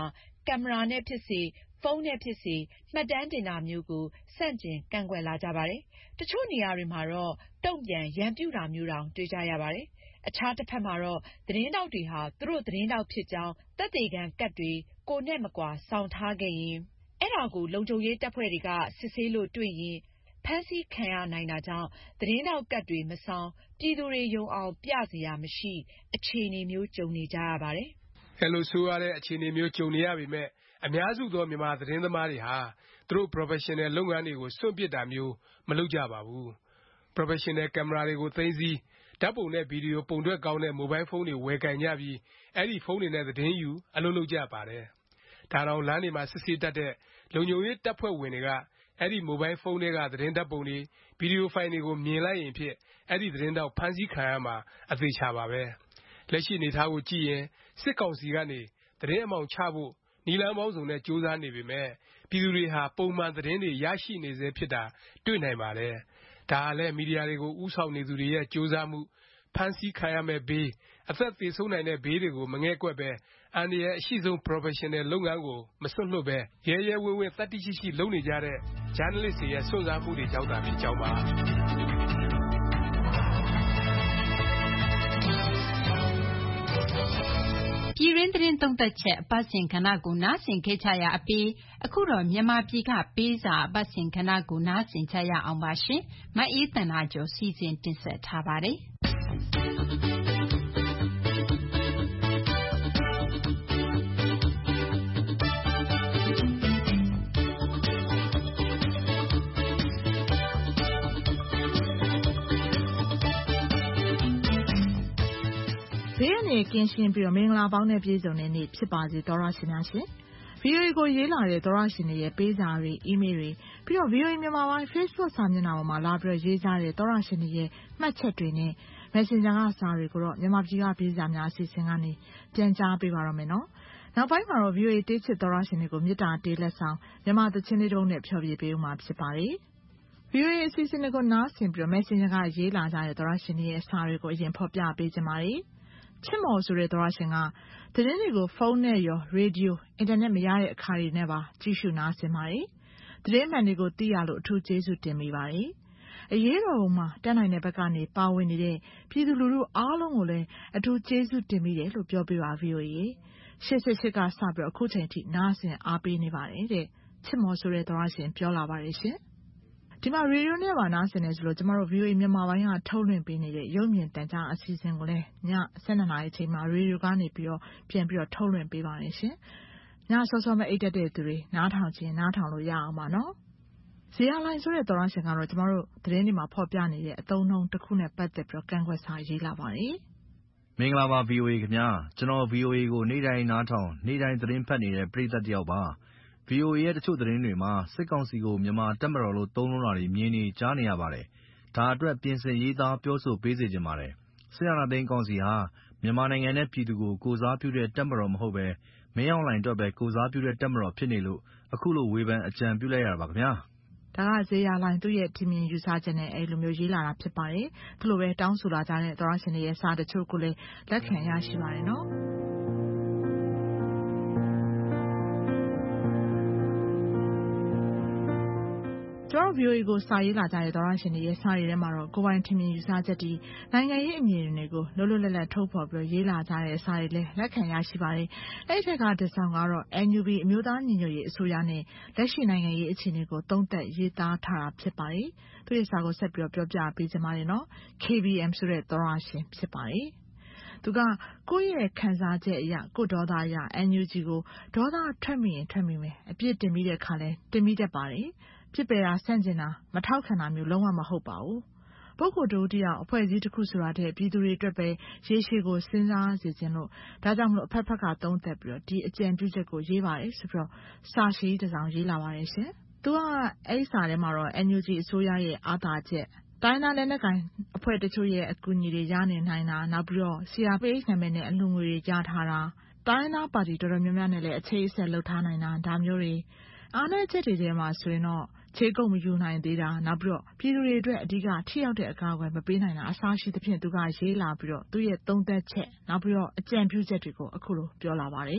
ကင်မရာနဲ့ဖြစ်စေဖုန်းနဲ့ဖြစ်စေမှတ်တမ်းတင်တာမျိုးကိုဆန့်ကျင်ကန့်ကွက်လာကြပါတယ်။တချို့နေရာတွေမှာတော့တုံ့ပြန်ရန်ပြုတာမျိုးတောင်တွေ့ကြရပါတယ်။အခြားတစ်ဖက်မှာတော့သတင်းထောက်တွေဟာသူတို့သတင်းထောက်ဖြစ်ကြောင်းသက်သေခံကဒ်တွေကိုယ်နဲ့မကွာဆောင်ထားခဲ့ရင်အဲ့ဒါကိုလုံခြုံရေးတပ်ဖွဲ့တွေကစစ်ဆေးလို့တွေ့ရင်ဖမ်းဆီးခံရနိုင်တာကြောင့်သတင်းထောက်ကဒ်တွေမဆောင်ပြည်သူတွေယုံအောင်ပြစရာမရှိအခြေအနေမျိုးကြုံနေကြရပါတယ်။အဲလိုဆိုရတဲ့အခြေအနေမျိုးကြုံနေရပေမဲ့အများစုသောမြန်မာသတင်းသမားတွေဟာသူတို့ professional လုပ်ငန်းတွေကိုစွန့်ပစ်တာမျိုးမလုပ်ကြပါဘူး။ professional ကင်မရာတွေကိုသိမ်းဆည်းဓာတ်ပုံနဲ့ဗီဒီယိုပုံထွက်ကောင်းတဲ့မိုဘိုင်းဖုန်းတွေဝယ်ကိုင်ကြပြီးအဲဒီဖုန်းတွေနဲ့သတင်းယူအလုပ်လုပ်ကြပါတယ်။ဒါတောင်လမ်းတွေမှာစစ်ဆေးတတ်တဲ့လုံခြုံရေးတပ်ဖွဲ့ဝင်တွေကအဲဒီမိုဘိုင်းဖုန်းတွေကသတင်းဓာတ်ပုံတွေဗီဒီယိုဖိုင်တွေကိုမြင်လိုက်ရင်ဖြင့်အဲဒီသတင်းထောက်ဖမ်းဆီးခံရမှာအသေချာပါပဲ။လက်ရှိအနေအထားကိုကြည့်ရင်စစ်ကောင်စီကနေသတင်းအမှောင်ချဖို့နည်းလမ်းပေါင်းစုံနဲ့ကြိုးစားနေပေမဲ့ပြည်သူတွေဟာပုံမှန်သတင်းတွေရရှိနေစေဖြစ်တာတွေ့နိုင်ပါတယ်။ဒါကလည်းမီဒီယာတွေကိုဦးဆောင်နေသူတွေရဲ့ကြိုးစားမှုဖမ်းဆီးခံရမဲ့ဘေးအသက်သေဆုံးနိုင်တဲ့ဘေးတွေကိုမငဲ့ကွက်ပဲအန္တရာယ်အရှိဆုံး professional လုပ်ငန်းကိုမစွန့်လွှတ်ပဲရဲရဲဝံ့ဝံ့သတ္တိရှိရှိလုပ်နေကြတဲ့ journalist တွေရဲ့စွန့်စားမှုတွေကြောင့်သာဖြစ်ကြောင်းပါပြည်တွင်းသတင်းသုံးသပ်ချက်အပတ်စဉ်ကဏ္ဍကိုနားဆင်ခဲ့ကြရအပြီးအခုတော့မြန်မာပြည်ကပေးစာအပတ်စဉ်ကဏ္ဍကိုနားဆင်ကြရအောင်ပါရှင်။မအေးသန္တာကျော်စီစဉ်တင်ဆက်ထားပါတယ်။ဘေးရန်တွေကင်းရှင်းပြီးမင်္ဂလာပေါင်းနဲ့ပြည့်စုံတဲ့နေ့ဖြစ်ပါစေသောရရှင်များရှင်။ VOA ကိုရေးလာတဲ့သောရရှင်တွေရဲ့ပေးစာတွေအီးမေးလ်တွေပြီးတော့ VOA မြန်မာပိုင်း Facebook စာမျက်နှာပေါ်မှာလာပြီးရေးကြတဲ့သောရရှင်တွေရဲ့မှတ်ချက်တွေနဲ့ Messenger ကစာတွေကိုတော့မြန်မာပြည်ကပေးစာများအစီအစဉ်ကနေပြန်ကြားပေးပါတော့မယ်နော်။နောက်ပိုင်းမှာတော့ VOA တေးချစ်သောရရှင်တွေကိုမေတ္တာတေးလက်ဆောင်မြန်မာသချင်းလေးတုံးနဲ့ဖျော်ဖြေပေးဦးမှာဖြစ်ပါတယ်။ VOA အစီအစဉ်တွေကိုနားဆင်ပြီးတော့ Messenger ကရေးလာကြတဲ့သောရရှင်တွေရဲ့စာတွေကိုအရင်ဖော်ပြပေးကြပါမယ်။ချစ်မော်ဆိုတဲ့သောရရှင်ကသတင်းတွေကိုဖုန်းနဲ့ရောရေဒီယိုအင်တာနက်မရတဲ့အခါတွေနဲ့ပါကြည့်ရှုနားဆင်ပါတယ်။သတင်းမှန်တွေကိုသိရလို့အထူးကျေးဇူးတင်မိပါတယ်။အရေးတော်ပုံမှာတက်နိုင်တဲ့ဘက်ကနေပါဝင်နေတဲ့ပြည်သူလူထုအားလုံးကိုလည်းအထူးကျေးဇူးတင်မိတယ်လို့ပြောပြပါ VOA 88ကစပြီးအခုချိန်ထိနားဆင်အားပေးနေပါတယ်တဲ့ချစ်မော်ဆိုတဲ့သောရရှင်ပြောလာပါတယ်ရှင်။ဒီမှာရေဒီယိုနဲ့ပါနားဆင်နေဆိုလို့ကျမတို့ VOA မြန်မာပိုင်းကထုတ်လွှင့်ပေးနေတဲ့ရုပ်မြင်သံကြားအစီအစဉ်ကိုလည်းည12နာရီအချိန်မှာရေဒီယိုကနေပြီးတော့ပြန်ပြီးတော့ထုတ်လွှင့်ပေးပါတယ်ရှင်။ညစောစောမဲ့အိတ်တက်တဲ့သူတွေနားထောင်ခြင်းနားထောင်လို့ရအောင်ပါနော်။ဇေယျလိုင်းဆိုတဲ့သောရရှင်ကတော့ကျမတို့သတင်းတွေမှာဖော်ပြနေတဲ့အသုံးအနှုန်းတစ်ခုနဲ့ပတ်သက်ပြီးတော့ကန့်ကွက်စာရေးလာပါတယ်။မင်္ဂလာပါ VOA ခင်ဗျာ။ကျွန်တော် VOA ကိုနေ့တိုင်းနားထောင်နေ့တိုင်းသတင်းဖတ်နေတဲ့ပရိသတ်တယောက်ပါ။ VOA ရဲ့တချို့သတင်းတွေမှာစစ်ကောင်စီကိုမြန်မာတပ်မတော်လို့သုံးလုံးတာတွေမြင်နေကြားနေရပါတယ်။ဒါအတွက်ပြင်ဆင်ရေးသားပြောဆိုပေးစေချင်ပါတယ်။စစ်အာဏာသိမ်းကောင်စီဟာမြန်မာနိုင်ငံနဲ့ပြည်သူကိုကိုစားပြုတဲ့တပ်မတော်မဟုတ်ပဲမင်းအောင်လှိုင်အတွက်ပဲကိုစားပြုတဲ့တပ်မတော်ဖြစ်နေလို့အခုလိုဝေဖန်အကြံပြုလိုက်ရတာပါခင်ဗျာ။ဒါကဇေယျလိုင်းသူ့ရဲ့ထင်မြင်ယူဆချက်နဲ့အဲ့လိုမျိုးရေးလာတာဖြစ်ပါတယ်။ဒီလိုပဲတောင်းဆိုလာကြတဲ့သောရရှင်တွေရဲ့စာတချို့ကိုလည်းလက်ခံရရှိပါတယ်နော်။ကျွန်တော် VOA ကိုစာရေးလာကြတဲ့သောရရှင်တွေရဲ့စာတွေထဲမှာတော့ကိုယ်ပိုင်ထင်မြင်ယူဆချက်တွေနိုင်ငံရေးအမြင်တွေကိုလွတ်လွတ်လပ်လပ်ထုတ်ဖော်ပြီးရေးလာကြတဲ့စာတွေလည်းလက်ခံရရှိပါတယ်။အဲ့ဒီထက်ကတစ်ဆောင်ကတော့ NUB အမျိုးသားညီညွတ်ရေးအစိုးရနဲ့လက်ရှိနိုင်ငံရေးအခြေအနေကိုသုံးသပ်ရေးသားထားတာဖြစ်ပါတယ်။သူရဲ့စာကိုဆက်ပြီးပြောပြပေးကြပါမယ်နော်။ KBM ဆိုတဲ့သောရရှင်ဖြစ်ပါတယ်။သူကကိုယ့်ရဲ့ခံစားချက်အရာကိုဒေါသအရာ NUG ကိုဒေါသထွက်မိရင်ထွက်မိမယ်အပြစ်တင်ပြီးတဲ့ခါလဲတင်ပြီးတတ်ပါတယ်။ဖြစ်ပေတာဆန့်ကျင်တာမထောက်ခံတာမျိုးလုံးဝမဟုတ်ပါဘူး။ပုဂ္ဂိုလ်တို့တရားအဖွဲ့အစည်းတစ်ခုဆိုတာတဲ့ပြည်သူတွေအတွက်ပဲရေရှည်ကိုစဉ်းစားစေခြင်းလို့ဒါကြောင့်မလို့အဖက်ဖက်ကသုံးသပ်ပြီးတော့ဒီအကြံပြုချက်ကိုရေးပါတယ်ဆိုပြီးတော့စာရှိတစ်စောင်ရေးလာပါတယ်ရှင်။သူကအဲ့ဒီစာထဲမှာတော့ NUG အစိုးရရဲ့အားသာချက်တိုင်းသားလက်နက်ကိုင်အဖွဲ့တချို့ရဲ့အကူအညီတွေရနေနိုင်တာနောက်ပြီးတော့ CRPH နာမည်နဲ့အလှူငွေတွေရထားတာတိုင်းသားပါတီတော်တော်များများနဲ့လည်းအခြေအဆက်လှုပ်ထားနိုင်တာဒါမျိုးတွေအားနည်းချက်တွေထဲမှာဆိုရင်တော့ခြေကုပ်မယူနိုင်သေးတာနောက်ပြီးတော့ပြည်သူတွေအတွက်အဓိကထိရောက်တဲ့အကာအကွယ်မပေးနိုင်တာအစားရှိသဖြင့်သူကရေးလာပြီးတော့သူ့ရဲ့သုံးသက်ချက်နောက်ပြီးတော့အကြံပြုချက်တွေကိုအခုလိုပြောလာပါတယ်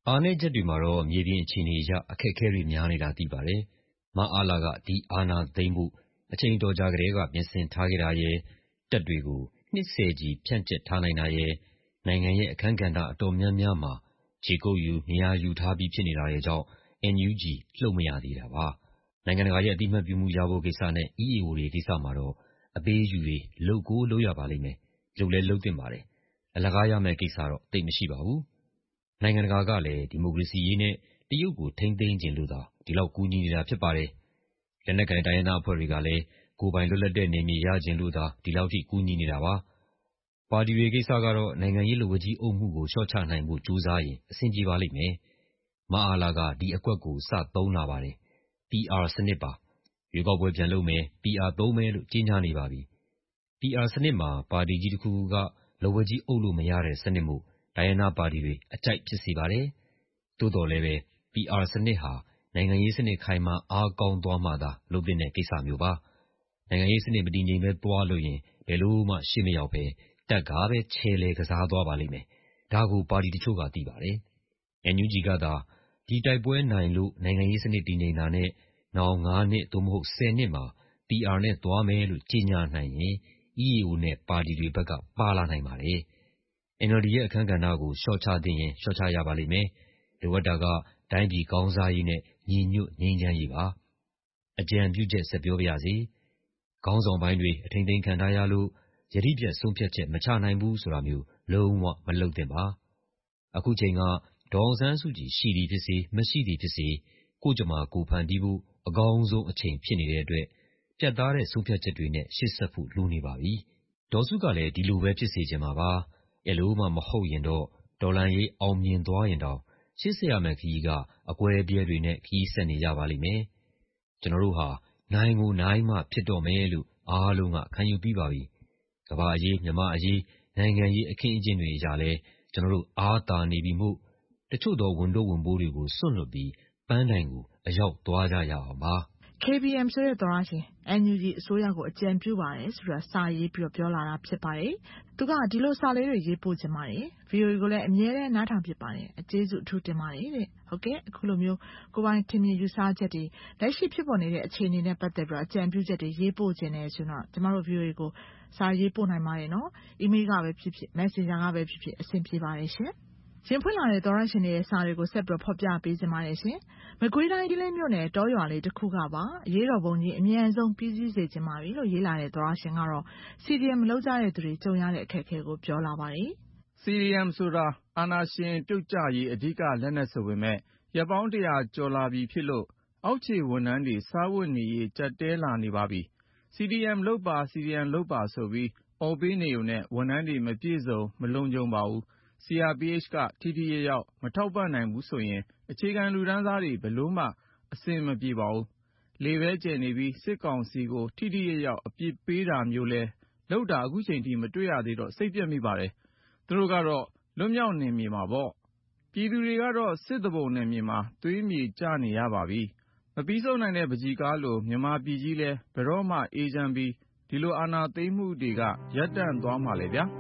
အားနည်းချက်တွေမှာတော့မြေပြင်အခြေအနေအရအခက်အခဲတွေများနေတာသိပါတယ်။မအားလာကဒီအာဏာသိမ်းဖို့အချိန်တော်ကြာကတည်းကပြင်ဆင်ထားခဲ့တာရယ်တပ်တွေကိုနှစ်ဆယ်ကြီးဖြန့်ကျက်ထားနိုင်တာရယ်နိုင်ငံရဲ့အခန်းကဏ္ဍအတော်များများမှာခြေကုပ်ယူနေရာယူထားပြီးဖြစ်နေတာတွေကြောင့် NUG လှုပ်မရသေးတာပါ။နိုင်ငံတကာရဲ့အသိအမှတ်ပြုမှုရဖို့ကိစ္စနဲ့ EAO တွေကိစ္စမှာတော့အပေးအယူတွေလုပ်ကိုလုပ်ရပါလိမ့်မယ်။လုပ်လဲလုပ်သင့်ပါတယ်။အလကားရမယ့်ကိစ္စတော့သိပ်မရှိပါဘူး။နိုင်ငံတကာကလည်းဒီမိုကရေစီရေးနဲ့တရုတ်ကိုထိန်းသိမ်းချင်လို့သာဒီလောက်ကူညီနေတာဖြစ်ပါတယ်။လက်နက်ကိုင်တိုင်းရင်းသားအဖွဲ့တွေကလည်းကိုယ်ပိုင်လွတ်လပ်တဲ့နယ်မြေရချင်လို့သာဒီလောက်ထိကူညီနေတာပါ။ပါတီတွေကိစ္စကတော့နိုင်ငံရေးလက်ဝါးကြီးအုပ်မှုကိုလျှော့ချနိုင်ဖို့ကြိုးစားရင်အဆင်ပြေပါလိမ့်မယ်။မအားလာကဒီအကွက်ကိုစသုံးလာပါတယ်။ PR စနစ်ပါ။ရွေးကောက်ပွဲပြန်လုပ်မယ် PR သုံးမယ်လို့ကြေညာနေပါပြီ။ PR စနစ်မှာပါတီကြီးတစ်ခုခုကလက်ဝါးကြီးအုပ်လို့မရတဲ့စနစ်မို့တိုင်းရင်းသားပါတီတွေအကြိုက်ဖြစ်စေပါတယ်။သို့တော်လည်းပဲ PR စနစ်ဟာနိုင်ငံရေးစနစ်ခိုင်မာအားကောင်းသွားမှသာလုပ်သင့်တဲ့ကိစ္စမျိုးပါ။နိုင်ငံရေးစနစ်မတည်ငြိမ်ပဲသွားလို့ရင်ဘယ်လိုမှရှေ့မရောက်ပဲတပ်ကပဲခြေလှယ်ကစားသွားပါလိမ့်မယ်။ဒါကိုပါတီတချို့ကသိပါတယ်။ NUG ကသာဒီတိုက်ပွဲနိုင်လို့နိုင်ငံရေးစနစ်တည်ငြိမ်တာနဲ့နောင် 5 နှစ်သို့မဟုတ် 10 နှစ်မှာ PR နဲ့သွားမယ်လို့ကြေညာနိုင်ရင် EAO နဲ့ပါတီတွေဘက်ကပါလာနိုင်ပါတယ်။ NLD ရဲ့အခန်းကဏ္ဍကိုလျှော့ချသင့်ရင်လျှော့ချရပါလိမ့်မယ်။လိုအပ်တာကတိုင်းပြည်ကောင်းစားရေးနဲ့ညီညွတ်ငြိမ်းချမ်းရေးပါ။အကြံပြုချက်ဆက်ပြောပါရစေ။ခေါင်းဆောင်ပိုင်းတွေအထိန်းသိမ်းခံထားရလို့ယတိပြတ်ဆုံးဖြတ်ချက်မချနိုင်ဘူးဆိုတာမျိုးလုံးဝမလုပ်သင့်ပါ။အခုချိန်ကဒေါ်အောင်ဆန်းစုကြည်ရှိသည်ဖြစ်စေမရှိသည်ဖြစ်စေကိုယ့်ကြမ္မာကိုယ်ဖန်တီးဖို့အကောင်းဆုံးအချိန်ဖြစ်နေတဲ့အတွက်ပြတ်သားတဲ့ဆုံးဖြတ်ချက်တွေနဲ့ရှေ့ဆက်ဖို့လိုနေပါပြီ။ဒေါ်စုကလည်းဒီလိုပဲဖြစ်စေချင်မှာပါ။အဲ့လိုမှမဟုတ်ရင်တော့တော်လှန်ရေးအောင်မြင်သွားရင်တောင်ရှေ့ဆက်ရမယ့်ခရီးကအကွဲအပြဲတွေနဲ့ခရီးဆက်နေကြပါလိမ့်မယ်။ကျွန်တော်တို့ဟာနိုင်ကိုနိုင်မှဖြစ်တော့မယ်လို့အားလုံးကခံယူပြီးပါပြီ။ကမ္ဘာအရေးမြန်မာအရေးနိုင်ငံရေးအခင်းအကျင်းတွေအရာလဲကျွန်တော်တို့အားသာနေပြီမို့တချို့သောဝန်တို့ဝန်ပိုးတွေကိုစွန့်လွတ်ပြီးပန်းတိုင်ကိုအရောက်သွားကြရအောင်ပါ။ KBM ဆိုတဲ့သောရရှင် NUG အစိုးရကိုအကြံပြုပါတယ်ဆိုတာစာရေးပြီးပြောလာတာဖြစ်ပါတယ်။သူကဒီလိုစာလေးတွေရေးပို့ခြင်းပါတယ်။ VOA ကိုလည်းအမြဲတမ်းနားထောင်ဖြစ်ပါတယ်။အကျေးဇူးအထူးတင်ပါတယ်တဲ့။ဟုတ်ကဲ့အခုလိုမျိုးကိုပိုင်ထင်မြင်ယူဆချက်တွေလက်ရှိဖြစ်ပေါ်နေတဲ့အခြေအနေနဲ့ပတ်သက်ပြီးအကြံပြုချက်တွေရေးပို့ခြင်းနဲ့ဆိုတော့ကျမတို့ VOA ကိုစာရေးပို့နိုင်ပါတယ်နော်။ email ကပဲဖြစ်ဖြစ် Messenger ကပဲဖြစ်ဖြစ်အဆင်ပြေပါတယ်ရှင်။ရင်ဖွင့်လာတဲ့သောရရှင်တွေရဲ့စာတွေကိုဆက်ပြီးဖော်ပြပေးကြပါတယ်ရှင်။မကွေးတိုင်းကလေးမြို့နယ်တောရွာလေးတစ်ခုကပါအရေးတော်ပုံကြီးအမြန်ဆုံးပြီးစီးစေချင်ပါပြီလို့ရေးလာတဲ့သောရရှင်ကတော့ CDM မလုပ်ကြတဲ့သူတွေကြုံရတဲ့အခက်အခဲကိုပြောလာပါတယ်။ CDM ဆိုတာအာဏာရှင်ပြုတ်ကျရေးအဓိကလက်နက်ဆိုပေမဲ့ရပ်ပေါင်း100ကျော်လာပြီဖြစ်လို့အောက်ခြေဝန်ထမ်းတွေစားဝတ်နေရေးကြပ်တဲလာနေပါပြီ။ CDM လုပ်ပါ CDM လုပ်ပါဆိုပြီးအော်ပေးနေုံနဲ့ဝန်ထမ်းတွေမပြည့်စုံမလုံခြုံပါဘူး။ CRPH ကထိထိရောက်မထောက်ပံ့နိုင်ဘူးဆိုရင်အခြေခံလူတန်းစားတွေဘယ်လိုမှအဆင်မပြေပါဘူး။လေပဲကျယ်နေပြီးစစ်ကောင်စီကိုထိထိရောက်အပြစ်ပေးတာမျိုးလဲလုပ်တာအခုချိန်ထိမတွေ့ရသေးတော့စိတ်ပြက်မိပါတယ်။သူတို့ကတော့လွတ်မြောက်နယ်မြေမှာပေါ့။ပြည်သူတွေကတော့စစ်တပုံနယ်မြေမှာသွေးမြေကျနေရပါပြီ။မပြီးဆုံးနိုင်တဲ့ပကြီကားလိုမြန်မာပြည်ကြီးလဲဘယ်တော့မှအေးချမ်းပြီးဒီလိုအာဏာသိမ်းမှုတွေကရပ်တန့်သွားမှာလဲဗျာ။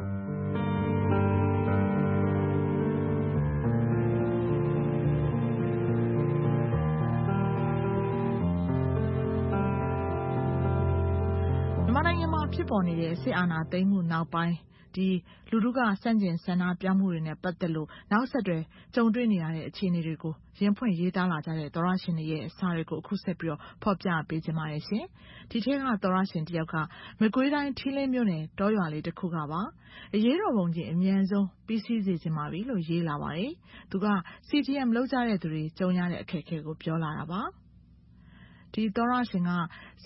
မြန်မာနိုင်ငံမှာဖြစ်ပေါ်နေတဲ့စစ်အာဏာသိမ်းမှုနောက်ပိုင်းလူထုကစန့်ကျင်ဆန္ဒပြမှုတွေနဲ့ပတ်သက်လို့နောက်ဆက်တွဲကြုံတွေ့နေရတဲ့အခြေအနေတွေကိုရင်ဖွင့်ရေးသားလာကြတဲ့သောရရှင်တွေရဲ့စာတွေကိုအခုဆက်ပြီးဖော်ပြပေးကြပါရစေ။ဒီထဲကသောရရှင်တယောက်ကမကွေးတိုင်းထီးလင်းမြို့နယ်တောရွာလေးတစ်ခုကပါအရေးတော်ပုံကြီးအမြန်ဆုံးပြီးစီးစေချင်ပါပြီလို့ရေးလာပါတယ်။သူက CDM လုပ်ကြတဲ့သူတွေကြုံရတဲ့အခက်အခဲကိုပြောလာတာပါ။ဒီသောရရှင်က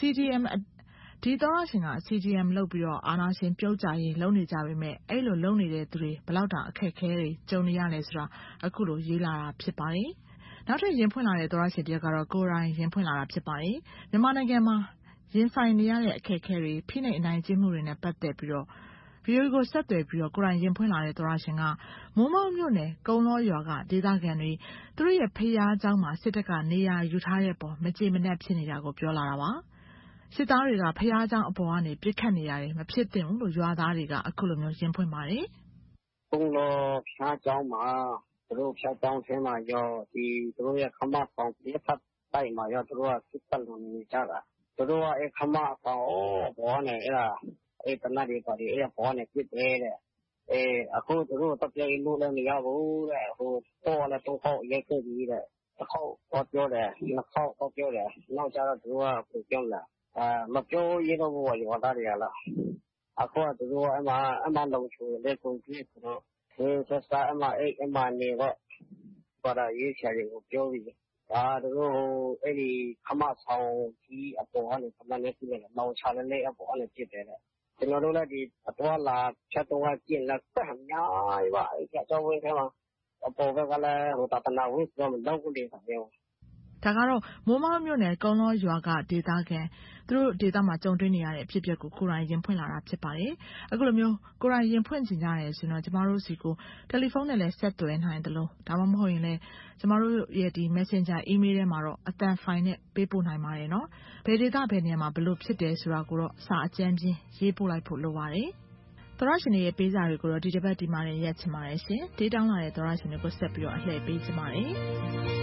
CDM လုပ်ပြီးအာဏာရှင်ပြုတ်ကျရေးလုပ်နေကြပေမဲ့အဲ့လိုလုပ်နေတဲ့သူတွေဘယ်လောက်တောင်အခက်အခဲတွေကြုံနေရလဲဆိုတာအခုလိုရေးလာတာဖြစ်ပါတယ်။နောက်ထပ်ရင်ဖွင့်လာတဲ့သောရရှင်တယောက်ကတော့ကိုယ်တိုင်ရင်ဖွင့်လာတာဖြစ်ပါတယ်။မြန်မာနိုင်ငံမှာရင်ဆိုင်နေရတဲ့အခက်အခဲတွေဖိနှိပ်အနိုင်ကျင့်မှုတွေနဲ့ပတ်သက်ပြီးVOA ကိုဆက်သွယ်ပြီးကိုယ်တိုင်ရင်ဖွင့်လာတဲ့သောရရှင်ကမိုးမောက်မြို့နယ်ကုန်းလောရွာကဒေသခံတွေသူတို့ရဲ့ဖျားเจ้าမှာစစ်တပ်ကနေရာယူထားတဲ့ပေါ်မကြေမနက်ဖြစ်နေတာကိုပြောလာတာပါ။စစ်သားတွေကဖျားเจ้าအပေါ်ကနေပြစ်ခတ်နေရတယ်မဖြစ်သင့်ဘူးလို့ရွာသားတွေကအခုလိုမျိုးရင်ဖွင့်ပါတယ်။ကုန်းလောဖျားเจ้าမှာတို့ဖြတ်တောင်းခြင်းမှာရောဒီသူတို့ရဲ့ခမဆောင်ပြတ်ဖတ်တိုက်မှာရောသူတို့ကစစ်တပ်လုံးနေကြတာသူတို့ကခမဆောင်ဘောနဲ့အဲ့တနတ်တွေပါဒီအဲ့ဘောနဲ့ပြစ်တယ်တဲ့အခုသူတို့တပ်ပြင်းလို့လည်းမရဘူးတဲ့ဟိုတော့လည်းတော့ခေါက်ရိုက်ခဲ့ပြီးတဲ့တစ်ခေါက်တော့ပြောတယ်နှစ်ခေါက်တော့ပြောတယ်နောက်ကျတော့သူတို့ကပြောလာမပြောရတော့ဘူးရောသားတွေကလားအခုကသူတို့အမှလုံချူတဲ့ကုန်ပြည့်သူတို့ဆက်စားအမှနေတော့ပါရရေးချင်ကိုပြောပြီးသူတို့အဲ့ဒီခမဆောင်ကြီးအပေါ်ကနေခမနဲ့ပြည့်တယ်လောင်ချလည်းအပေါ်ကနေပြစ်တယ်ကျွန်တော်တို့လည်းဒီအတော်လာဖြတ်တော့ကျင်လက်ဆက်များပါအဲ့ကြောင့်ဝင်ထဲမှာအပေါ်ဘက်ကလည်းဟိုတနာဝိဆိုတော့တော့ကိုလေးဆောင်ရောဒါကတော့မိုးမောက်မြို့နယ်ကုန်းလောရွာကဒေသခံသူတို့ဒေသမှာကြုံတွေ့နေရတဲ့အဖြစ်အပျက်ကိုကိုယ်တိုင်ရင်ဖွင့်လာတာဖြစ်ပါတယ်။အခုလိုမျိုးကိုယ်တိုင်ရင်ဖွင့်ချင်ကြတယ်ဆိုတော့ကျမတို့စီကိုတယ်လီဖုန်းနဲ့လည်းဆက်သွယ်နိုင်တယ်လို့ဒါမှမဟုတ်ရင်လည်းကျမတို့ရဲ့ဒီ Messenger email ထဲမှာတော့အသံဖိုင်နဲ့ပေးပို့နိုင်ပါတယ်နော်။ဘယ်ဒေသဘယ်နေရာမှာဘယ်လိုဖြစ်တယ်ဆိုတာကိုတော့စာအကျဉ်းပြရေးပို့လိုက်ဖို့လိုပါတယ်။သောရရှင်ရဲ့ပေးစာတွေကိုတော့ဒီတစ်ပတ်ဒီမှာရက်ချင်ပါတယ်ရှင်။ဒေးတောင်းလာတဲ့သောရရှင်တွေကိုဆက်ပြီးတော့အလှည့်ပေးချင်ပါတယ်။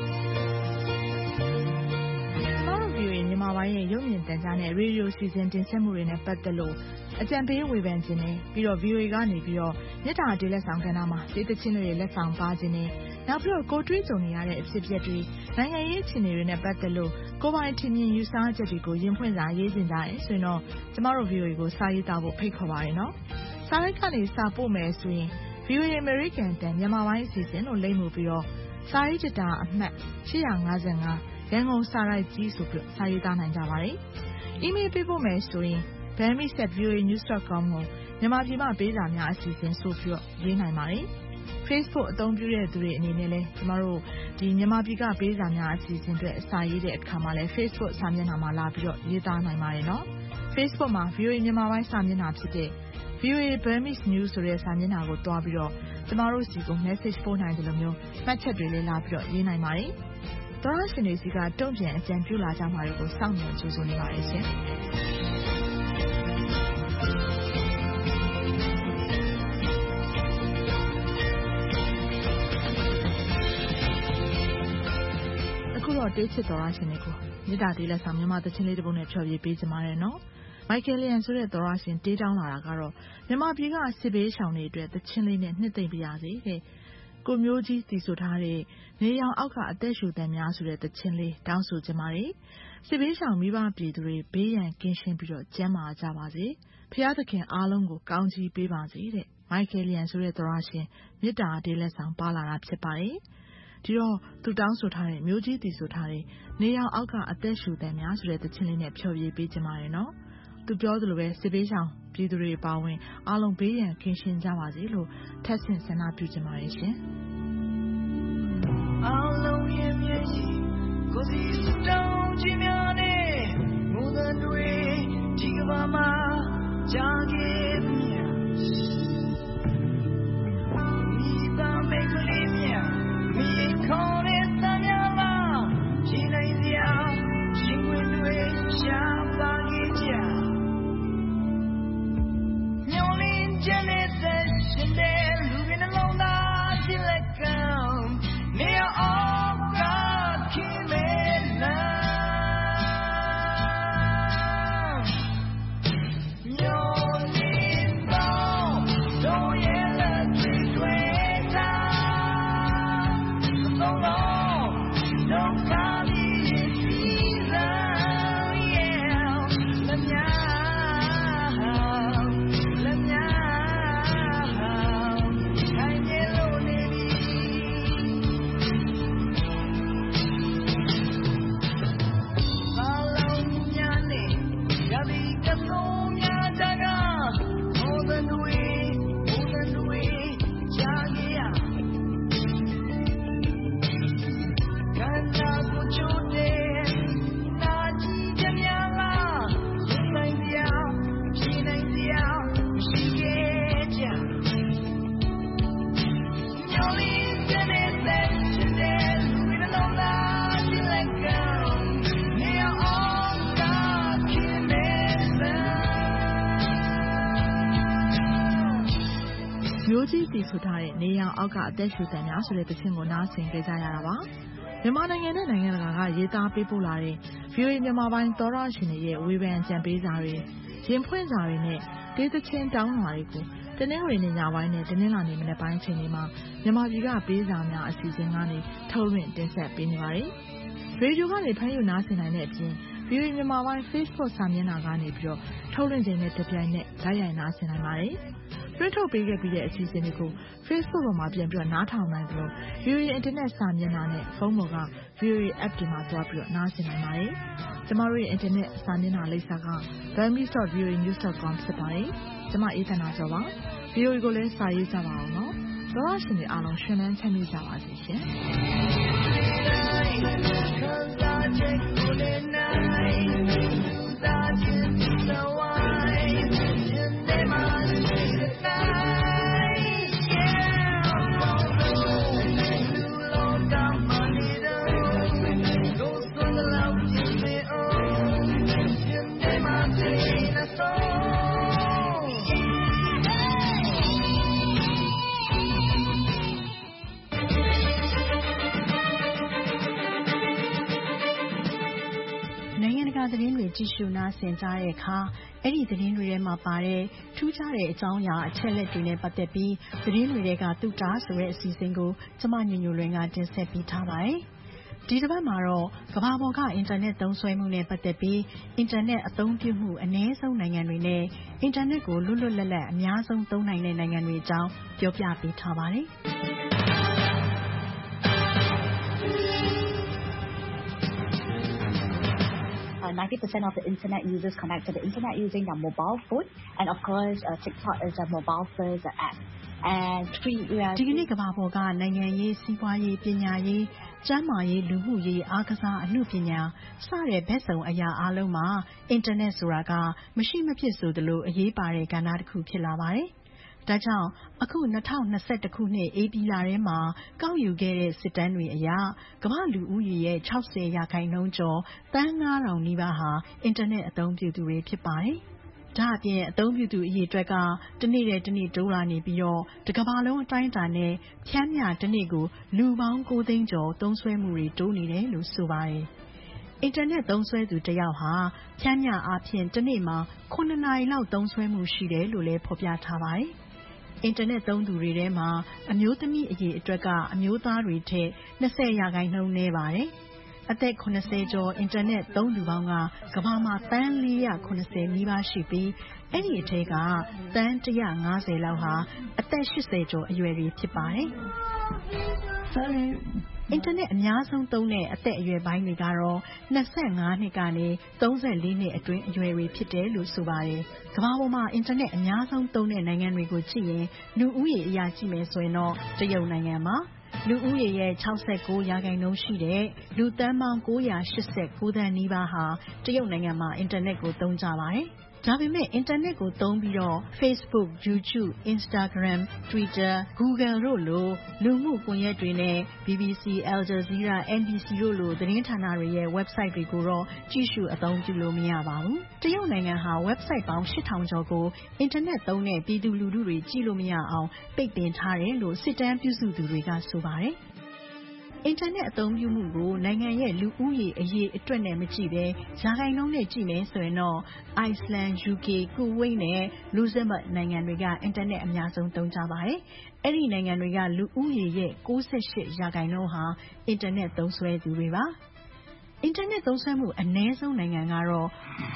မြန်မာပိုင်းရဲ့ရုပ်မြင်သံကြားနဲ့ရေဒီယိုစီစဉ်တင်ဆက်မှုတွေနဲ့ပတ်သက်လို့အကြံပေးဝေဖန်ခြင်းနဲ့ပြီးတော့ VOA ကနေပြီးတော့မြစ်တာဒေးလက်ဆောင်ကဏ္ဍမှာဒေသချင်းတွေလက်ဆောင်ပါခြင်းနဲ့နောက်ပြီးတော့ကိုတွေးကြုံနေရတဲ့အဖြစ်အပျက်တွေနိုင်ငံရေးအခြေအနေတွေနဲ့ပတ်သက်လို့ကိုပိုင်ထင်မြင်ယူဆချက်တွေကိုရင်ဖွင့်စာရေးတင်ကြရဲဆိုရင်တော့ကျမတို့ VOA ကိုစာရေးသားဖို့ဖိတ်ခေါ်ပါတယ်နော်။စာရိုက်ကနေစာပို့မယ်ဆိုရင် VOA American တန်မြန်မာပိုင်းအစီအစဉ်လို့လိမ့်မှုပြီးတော့စာရေးကြတာအမှတ်855ရန်ကုန်စာရိုက်ကြီးဆိုပြီးစာရေးသားနိုင်ကြပါတယ်။ email ပေးဖို့မယ်ဆိုရင် bami@voanews.com ကိုမြန်မာပြည်မှာပေးစာများအစီအစဉ်ဆိုပြီးရေးနိုင်ပါတယ်။ Facebook အသုံးပြုတဲ့သူတွေအနေနဲ့လည်းကျမတို့ဒီမြန်မာပြည်ကပေးစာများအစီအစဉ်တွေအစာရေးတဲ့အခါမှာလည်း Facebook စာမျက်နှာမှာလာပြီးတော့ရေးသားနိုင်ပါတယ်နော်။ Facebook မှာ VOA မြန်မာပိုင်းစာမျက်နှာဖြစ်တဲ့ VOA Burmese News ဆိုတဲ့စာမျက်နှာကိုတွားပြီးတော့ကျမတို့စီကို message ပို့နိုင်တယ်လို့မျိုးမှတ်ချက်တွေလည်းလာပြီးတော့ရေးနိုင်ပါတယ်။သောရရှင်တွေစီကတုံ့ပြန်အကြံပြုလာကြမှာတွေကိုစောင့်မျှော်ကြိုဆိုနေပါတယ်ရှင်။အခုတော့တေးချစ်သောရရှင်တွေကိုမြစ်တာဒေးလက်ဆောင်မြန်မာသချင်းလေးတစ်ပုဒ်နဲ့ဖျော်ဖြေပေးကြပါရနော်။မိုက်ကယ်လျန်ဆိုတဲ့သောရရှင်တေးတောင်းလာတာကတော့မြန်မာပြည်ကစစ်ဘေးရှောင်တွေအတွက်သချင်းလေးနဲ့နှစ်သိမ့်ပြရစေတဲ့ကိုမျိုးကြီးတည်ဆိုထားတဲ့နေရောင်အောက်ကအသက်ရှူတန်များဆိုတဲ့သချင်းလေးတောင်းဆိုကြပါတယ်။စစ်ဘေးရှောင်မိဘပြည်သူတွေဘေးရန်ကင်းရှင်းပြီးတော့ကျန်းမာကြပါစေ။ဖျားသခင်အားလုံးကိုကောင်းချီးပေးပါစေတဲ့မိုက်ကယ်လျန်ဆိုတဲ့သောရရှင်မေတ္တာဒေးလက်ဆောင်ပါလာတာဖြစ်ပါတယ်။ဒီတော့သူတောင်းဆိုထားတဲ့မျိုးကြီးတည်ဆိုထားတဲ့နေရောင်အောက်ကအသက်ရှူတန်များဆိုတဲ့သချင်းလေးနဲ့ဖျော်ဖြေပေးကြပါရနော်။သူပြောသလိုပဲစစ်ဘေးရှောင်ပြည်သူတွေပါဝင်အားလုံးဘေးရန်ကင်းရှင်းကြပါစေလို့ထပ်ဆင့်ဆန္ဒပြုကြပါရရှင်။အားလုံးရဲ့မျက်ရည်ကိုစီတောင်းခြင်းများနဲ့မူသန်တွေဒီကဘာမှာကြားခဲ့မြတ်ဒီသားမိတ်ကလေးမြတ်မိခေါ်တဲ့တမ်းများလားရှင်းနိုင်စရာရှင်ဝင်တွေရှာပါခဲ့ကြညောင်းလင်းခြင်းနဲ့ရှင်တဲ့လူတွေနှလုံးသားဒီလက်ကံနေအောင်ကခင်မဲလာကြီးတီဆိုထားတဲ့နေရောင်အောက်ကအသက်ရှူသံများဆိုတဲ့သချင်းကိုနားဆင်ကြရတာပါမြန်မာနိုင်ငံနဲ့နိုင်ငံတကာကရေးသားပေးပို့လာတဲ့ VOA မြန်မာပိုင်းသောရရှင်တွေရဲ့ဝေဖန်ကြံပေးစာတွေရင်ဖွင့်စာတွေနဲ့ဒေသချင်းတောင်းလာတွေကိုတနင်္ဂနွေနေ့ညပိုင်းနဲ့တနင်္လာနေ့မနက်ပိုင်းချိန်တွေမှာမြန်မာပြည်ကပေးစာများအစီအစဉ်ကနေထုတ်လွှင့်တင်ဆက်ပေးနေပါတယ်။ရေဒီယိုကနေဖမ်းယူနားဆင်နိုင်တဲ့အပြင် VOA မြန်မာပိုင်း Facebook စာမျက်နှာကနေပြီးတော့ထုတ်လွှင့်ချိန်နဲ့တပြိုင်နက်ဓာတ်ရိုက်နားဆင်နိုင်ပါတယ်။လွှင့်ထုတ်ပေးခဲ့ပြီးတဲ့အစီအစဉ်တွေကို Facebook ပေါ်မှာပြန်ပြီးတော့နားထောင်နိုင်သလို VOA Internet စာမျက်နှာနဲ့ဖုန်းပေါ်က VOA App တွေမှာသွားပြီးတော့နားဆင်နိုင်ပါတယ်။ကျမတို့ရဲ့ Internet စာမျက်နှာလိပ်စာက burmese.voanews.com ဖြစ်ပါတယ်။ကျမအေးသန္တာကျော်ပါ။ VOA ကိုလည်းစာရေးကြပါအောင်နော်။သောရရှင်တွေအားလုံးရှင်လန်းချမ်းမြေ့ကြပါစေရှင်။သတင်းတွေကြည့်ရှုနားဆင်ကြတဲ့အခါအဲ့ဒီသတင်းတွေထဲမှာပါတဲ့ထူးခြားတဲ့အကြောင်းအရာအချက်လက်တွေနဲ့ပတ်သက်ပြီးသတင်းတွေကတူတာဆိုတဲ့အစီအစဉ်ကိုကျမညညလွင်ကတင်ဆက်ပေးထားပါတယ်။ဒီတစ်ပတ်မှာတော့ကမ္ဘာပေါ်ကအင်တာနက်သုံးစွဲမှုနဲ့ပတ်သက်ပြီးအင်တာနက်အသုံးပြုမှုအနည်းဆုံးနိုင်ငံတွေနဲ့အင်တာနက်ကိုလွတ်လွတ်လပ်လပ်အများဆုံးသုံးနိုင်တဲ့နိုင်ငံတွေအကြောင်းပြောပြပေးထားပါတယ်။ 90% of the internet users connect to the internet using their mobile phone, and of course, TikTok is a mobile-first app. And ဒီကနေ့ကမ္ဘာပေါ်ကနိုင်ငံရေးစီးပွားရေးပညာရေးကျန်းမာရေးလူမှုရေးအားကစားအမှုပညာစတဲ့ဘက်စုံအရာအလုံးမှာအင်တာနက်ဆိုတာကမရှိမဖြစ်ဆိုသလိုအရေးပါတဲ့ကဏ္ဍတစ်ခုဖြစ်လာပါတယ်။ဒါကြောင့်အခု2021ခုနှစ်ဧပြီလထဲမှာကောက်ယူခဲ့တဲ့စစ်တမ်းတွေအရကမ္ဘာလူဦးရေရဲ့60%ကျော်သန်း9000နီးပါးဟာအင်တာနက်အသုံးပြုသူတွေဖြစ်ပါတယ်။ဒါအပြင်အသုံးပြုသူအရေအတွက်ကတနေ့တည်းတနေ့တိုးလာနေပြီးတော့တကမ္ဘာလုံးအတိုင်းအတာနဲ့ဖြန်းမျှတနေ့ကိုလူပေါင်း9သိန်းကျော်သုံးစွဲမှုတွေတိုးနေတယ်လို့ဆိုပါတယ်။အင်တာနက်သုံးစွဲသူတစ်ယောက်ဟာဖြန်းမျှအားဖြင့်တနေ့မှာ9နာရီလောက်သုံးစွဲမှုရှိတယ်လို့လည်းဖော်ပြထားပါတယ်။အင်တာနက်သုံးသူတွေထဲမှာအမျိုးသမီးအရေအတွက်ကအမျိုးသားတွေထက်20%နည်းပါတယ်။အသက်80ကျော်အင်တာနက်သုံးသူပေါင်းကကမ္ဘာမှာသန်း490နီးပါးရှိပြီးအဲ့ဒီအထက်ကသန်း150လောက်ဟာအသက်80ကျော်အရွယ်တွေဖြစ်ပါတယ်။အင်တာနက်အများဆုံးသုံးတဲ့အသက်အရွယ်ပိုင်းတွေကတော့25နှစ်ကနေ34နှစ်အတွင်းအရွယ်တွေဖြစ်တယ်လို့ဆိုပါတယ်။ကမ္ဘာပေါ်မှာအင်တာနက်အများဆုံးသုံးတဲ့နိုင်ငံတွေကိုကြည့်ရင်လူဦးရေအရာကြည့်မယ်ဆိုရင်တော့တရုတ်နိုင်ငံမှာလူဦးရေရဲ့69%ရှိတဲ့လူသန်းပေါင်း989သန်းနီးပါးဟာတရုတ်နိုင်ငံမှာအင်တာနက်ကိုသုံးကြပါတယ်။ဒါပေမဲ့အင်တာနက်ကိုသုံးပြီးတော့ Facebook, YouTube, Instagram, Twitter, Google တို့လိုလူမှုကွန်ရက်တွေနဲ့ BBC, Al Jazeera, NBC တို့လိုသတင်းဌာနတွေရဲ့ website တွေကိုတော့ကြည့်ရှုအသုံးပြုလို့မရပါဘူး။တရုတ်နိုင်ငံဟာ website ပေါင်း8000ကျော်ကိုအင်တာနက်သုံးတဲ့ပြည်သူလူထုတွေကြည့်လို့မရအောင်ပိတ်ပင်ထားတယ်လို့စစ်တမ်းပြုစုသူတွေကဆိုပါတယ်။အင်တာနက်အသုံးပြုမှုကိုနိုင်ငံရဲ့လူဦးရေအရေအတွက်နဲ့မကြည့်ဘဲရာခိုင်နှုန်းနဲ့ကြည့်မယ်ဆိုရင်တော့ Iceland, UK, Kuwait နဲ့ Luxembourg နိုင်ငံတွေကအင်တာနက်အများဆုံးသုံးကြပါတယ်။အဲ့ဒီနိုင်ငံတွေကလူဦးရေရဲ့98%ဟာအင်တာနက်သုံးစွဲသူတွေပါ။အင်တာနက်သုံးစွဲမှုအနည်းဆုံးနိုင်ငံကတော့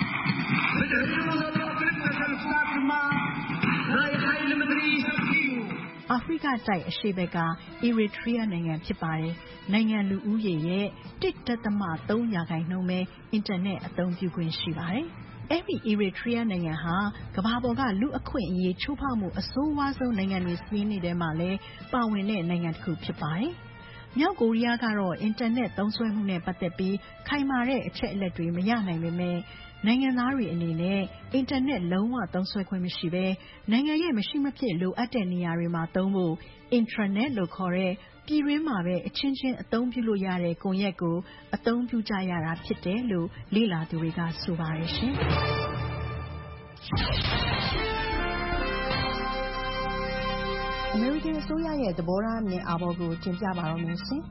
အာဖရိကတိုက်အရှေ့ဘက်က Eritrea နိုင်ငံဖြစ်ပါတယ်။နိုင်ငံလူဦးရေရဲ့ 1.3% ပဲအင်တာနက်အသုံးပြုခွင့်ရှိပါတယ်။အဲဒီ Eritrea နိုင်ငံဟာကမ္ဘာပေါ်ကလူအခွင့်အရေးချိုးဖောက်မှုအဆိုးဝါးဆုံးနိုင်ငံတွေစာရင်းထဲမှာလည်းပါဝင်တဲ့နိုင်ငံတစ်ခုဖြစ်ပါတယ်။မြောက်ကိုရီးယားကတော့အင်တာနက်သုံးစွဲမှုနဲ့ပတ်သက်ပြီးခိုင်မာတဲ့အချက်အလက်တွေမရနိုင်ပေမဲ့နိုင်ငံသားတွေအနေနဲ့အင်တာနက်လုံးဝသုံးစွဲခွင့်မရှိဘဲနိုင်ငံရဲ့မရှိမဖြစ်လိုအပ်တဲ့နေရာတွေမှာသုံးဖို့ intranet လို့ခေါ်တဲ့ပြည်တွင်းမှာပဲအချင်းချင်းအသုံးပြုလို့ရတဲ့ကွန်ရက်ကိုအသုံးပြုကြရတာဖြစ်တယ်လို့လေ့လာသူတွေကဆိုပါတယ်ရှင်။အမေရိကန်အစိုးရရဲ့သဘောထားအမြင်အာဘော်ကိုတင်ပြပါတော့မယ်ရှင်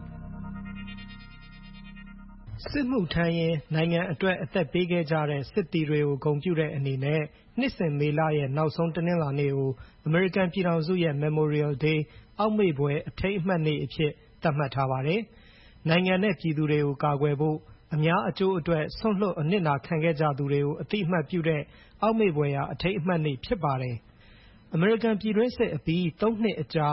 ။စစ်မှုထမ်းရင်းနိုင်ငံအတွက်အသက်ပေးခဲ့ကြတဲ့စစ်သည်တွေကိုဂုဏ်ပြုတဲ့အနေနဲ့နှစ်စဉ်မေလရဲ့နောက်ဆုံးတနင်္လာနေ့ကိုအမေရိကန်ပြည်ထောင်စုရဲ့ Memorial Day အောက်မေ့ဖွယ်အထိမ်းအမှတ်နေ့အဖြစ်သတ်မှတ်ထားပါတယ်။နိုင်ငံနဲ့ပြည်သူတွေကိုကာကွယ်ဖို့အများအကျိုးအတွက်ဆွန့်လွတ်အနစ်နာခံခဲ့ကြသူတွေကိုအသိအမှတ်ပြုတဲ့အောက်မေ့ဖွယ်ရာအထိမ်းအမှတ်နေ့ဖြစ်ပါတယ်။အမေရိကန်ပြည်တွင်းစစ်အပြီး3နှစ်အကြာ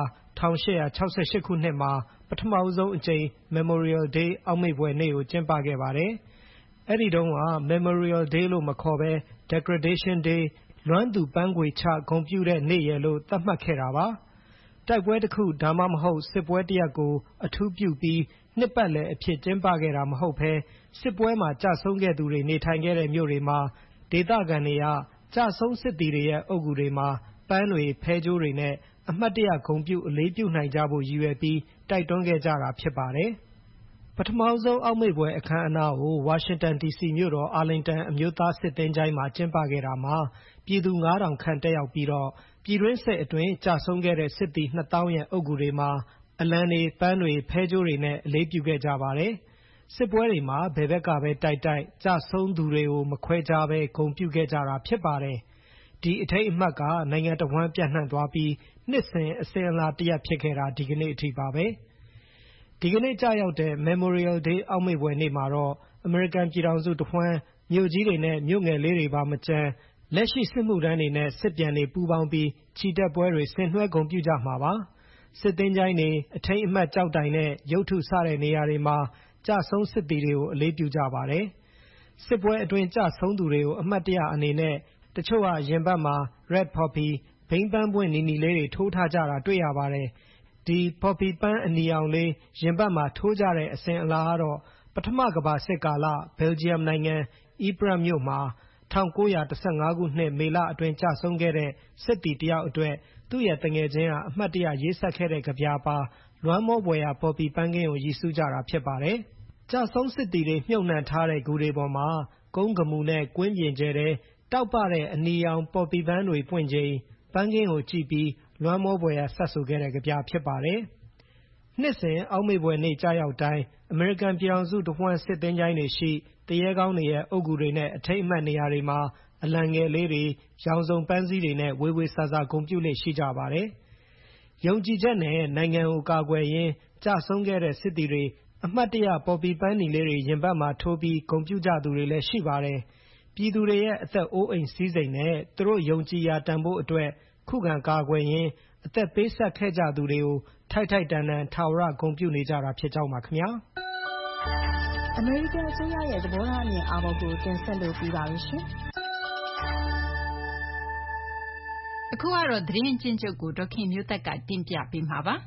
1868ခုနှစ်မှာပထမဆုံးအကြိမ် Memorial Day အောက်မေ့ဖွယ်နေ့ကိုကျင်းပခဲ့ပါတယ်။အဲဒီတုန်းက Memorial Day လို့မခေါ်ဘဲ Degradation Day လွမ်းသူပန်းခွေချဂုဏ်ပြုတဲ့နေ့ရယ်လို့သတ်မှတ်ခဲ့တာပါ။တိုက်ပွဲတစ်ခုဒါမှမဟုတ်စစ်ပွဲတစ်ရပ်ကိုအထူးပြုပြီးနှစ်ပတ်လည်အဖြစ်ကျင်းပခဲ့တာမဟုတ်ဘဲစစ်ပွဲမှာကျဆုံးခဲ့သူတွေနေထိုင်ခဲ့တဲ့မြို့တွေမှာဒေသခံတွေကကျဆုံးစစ်သည်တွေရဲ့အုတ်ဂူတွေမှာပန်းတွေဖဲကြိုးတွေနဲ့အမှတ်တရဂုဏ်ပြုအလေးပြုနိုင်ကြဖို့ရည်ရွယ်ပြီးတိုက်တွန်းခဲ့ကြတာဖြစ်ပါတယ်။ပထမဆုံးအောက်မေ့ပွဲအခမ်းအနားကိုဝါရှင်တန် DC မြို့တော်အာလင်တန်အမျိုးသားစစ်သင်္ချိုင်းမှာကျင်းပခဲ့တာမှာပြည်သူ 9,000 ခန့်တက်ရောက်ပြီးတော့ပြည်တွင်းစစ်အတွင်းကျဆုံးခဲ့တဲ့စစ်သည် 2,000 ရဲ့အုတ်ဂူတွေမှာအလံတွေပန်းတွေဖဲကြိုးတွေနဲ့အလေးပြုခဲ့ကြပါတယ်။စစ်ပွဲတွေမှာဘယ်ဘက်ကပဲတိုက်ကျဆုံးသူတွေကိုမခွဲခြားဘဲဂုဏ်ပြုခဲ့ကြတာဖြစ်ပါတယ်။ဒီအထိမ်းအမှတ်ကနိုင်ငံတော်ဝန်ပြန့်နှံ့သွားပြီးနှစ်စဉ်အစဉ်အလာတရက်ဖြစ်ခဲ့တာဒီကနေ့အထိပါပဲ။ဒီကနေ့ကြာရောက်တဲ့ Memorial Day အောက်မေ့ဖွယ်နေ့မှာတော့အမေရိကန်ပြည်ထောင်စုတဝှမ်းမြို့ကြီးတွေနဲ့မြို့ငယ်လေးတွေပါမကျန်လက်ရှိစစ်မှုထမ်းတွေနဲ့စစ်ပြန်တွေပူးပေါင်းပြီးချီတက်ပွဲတွေဆင်နွှဲဂုဏ်ပြုကြမှာပါ။စစ်သင်္ချိုင်းတွေအထိမ်းအမှတ်ကြောက်တိုင်နဲ့ရုပ်ထုစတဲ့နေရာတွေမှာကျဆုံးစစ်သည်တွေကိုအလေးပြုကြပါတယ်။စစ်ပွဲအတွင်းကျဆုံးသူတွေကိုအမှတ်တရအနေနဲ့တချို့ကရင်ဘတ်မှာ Red Poppy ဘိန်းပန်းပွင့်နီနီလေးတွေထိုးထားကြတာတွေ့ရပါတယ်။ဒီ Poppy ပန်းအနီရောင်လေးရင်ဘတ်မှာထိုးကြတဲ့အစဉ်အလာကတော့ပထမကမ္ဘာစစ်ကာလဘယ်လ်ဂျီယမ်နိုင်ငံအီပရက်မြို့မှာ1915ခုနှစ်မေလအတွင်းကျဆုံးခဲ့တဲ့စစ်သည်တယောက်အတွက်သူ့ရဲ့တငယ်ချင်းကအမှတ်တရရေးဆက်ခဲ့တဲ့ကဗျာပါလွမ်းမောဖွယ်ရာပေါ်ပီပန်းခင်းကိုရည်စူးကြတာဖြစ်ပါတယ်။ကျဆုံးစစ်သည်တွေမြုပ်နှံထားတဲ့ဂူတွေပေါ်မှာကုန်းကမူနဲ့ကွင်းပြင်ကျဲတဲ့တောက်ပတဲ့အနီရောင်ပေါ်ပီပန်းတွေပွင့်ချိန်ပန်းခင်းကိုကြည့်ပြီးလွမ်းမောဖွယ်ရာဆက်ဆိုခဲ့တဲ့ကဗျာဖြစ်ပါတယ်။နှစ်စဉ်အောက်မေ့ဖွယ်နေ့ကြာရောက်တိုင်းအမေရိကန်ပြည်ထောင်စုတဝှမ်းစစ်သင်္ချိုင်းတွေရှိတရေကောင်းတွေရဲ့အုတ်ဂူတွေနဲ့အထိမ်းအမှတ်နေရာတွေမှာအလံငယ်လေးတွေရောင်စုံပန်းစည်းတွေနဲ့ဝေဝေဆာဆာဂုဏ်ပြုလေ့ရှိကြပါတယ်။ယုံကြည်ချက်နဲ့နိုင်ငံကိုကာကွယ်ရင်းကျဆုံးခဲ့တဲ့စစ်သည်တွေအမှတ်တရပေါ်ပီပန်းနီလေးတွေရင်ဘတ်မှာထိုးပြီးဂုဏ်ပြုကြသူတွေလည်းရှိပါတယ်။ပြည်သူတွေရဲ့အသက်အိုးအိမ်စည်းစိမ်နဲ့သူတို့ယုံကြည်ရာတန်ဖိုးအတွက်ခုခံကာကွယ်ရင်းအသက်ပေးဆက်ခဲ့ကြသူတွေကိုထိုက်ထိုက်တန်တန်ထာဝရဂုဏ်ပြုနေကြတာဖြစ်ကြောင်းပါခင်ဗျာ။အမေရိကန်အစိုးရရဲ့သဘောထားအမြင်အာဘော်ကိုတင်ဆက်လို့ပြီးပါပြီရှင်။အခုကတော့သတင်းအကျဉ်းချုပ်ကိုဒေါ်ခင်မျိုးသက်ကတင်ပြပေးမှာပါ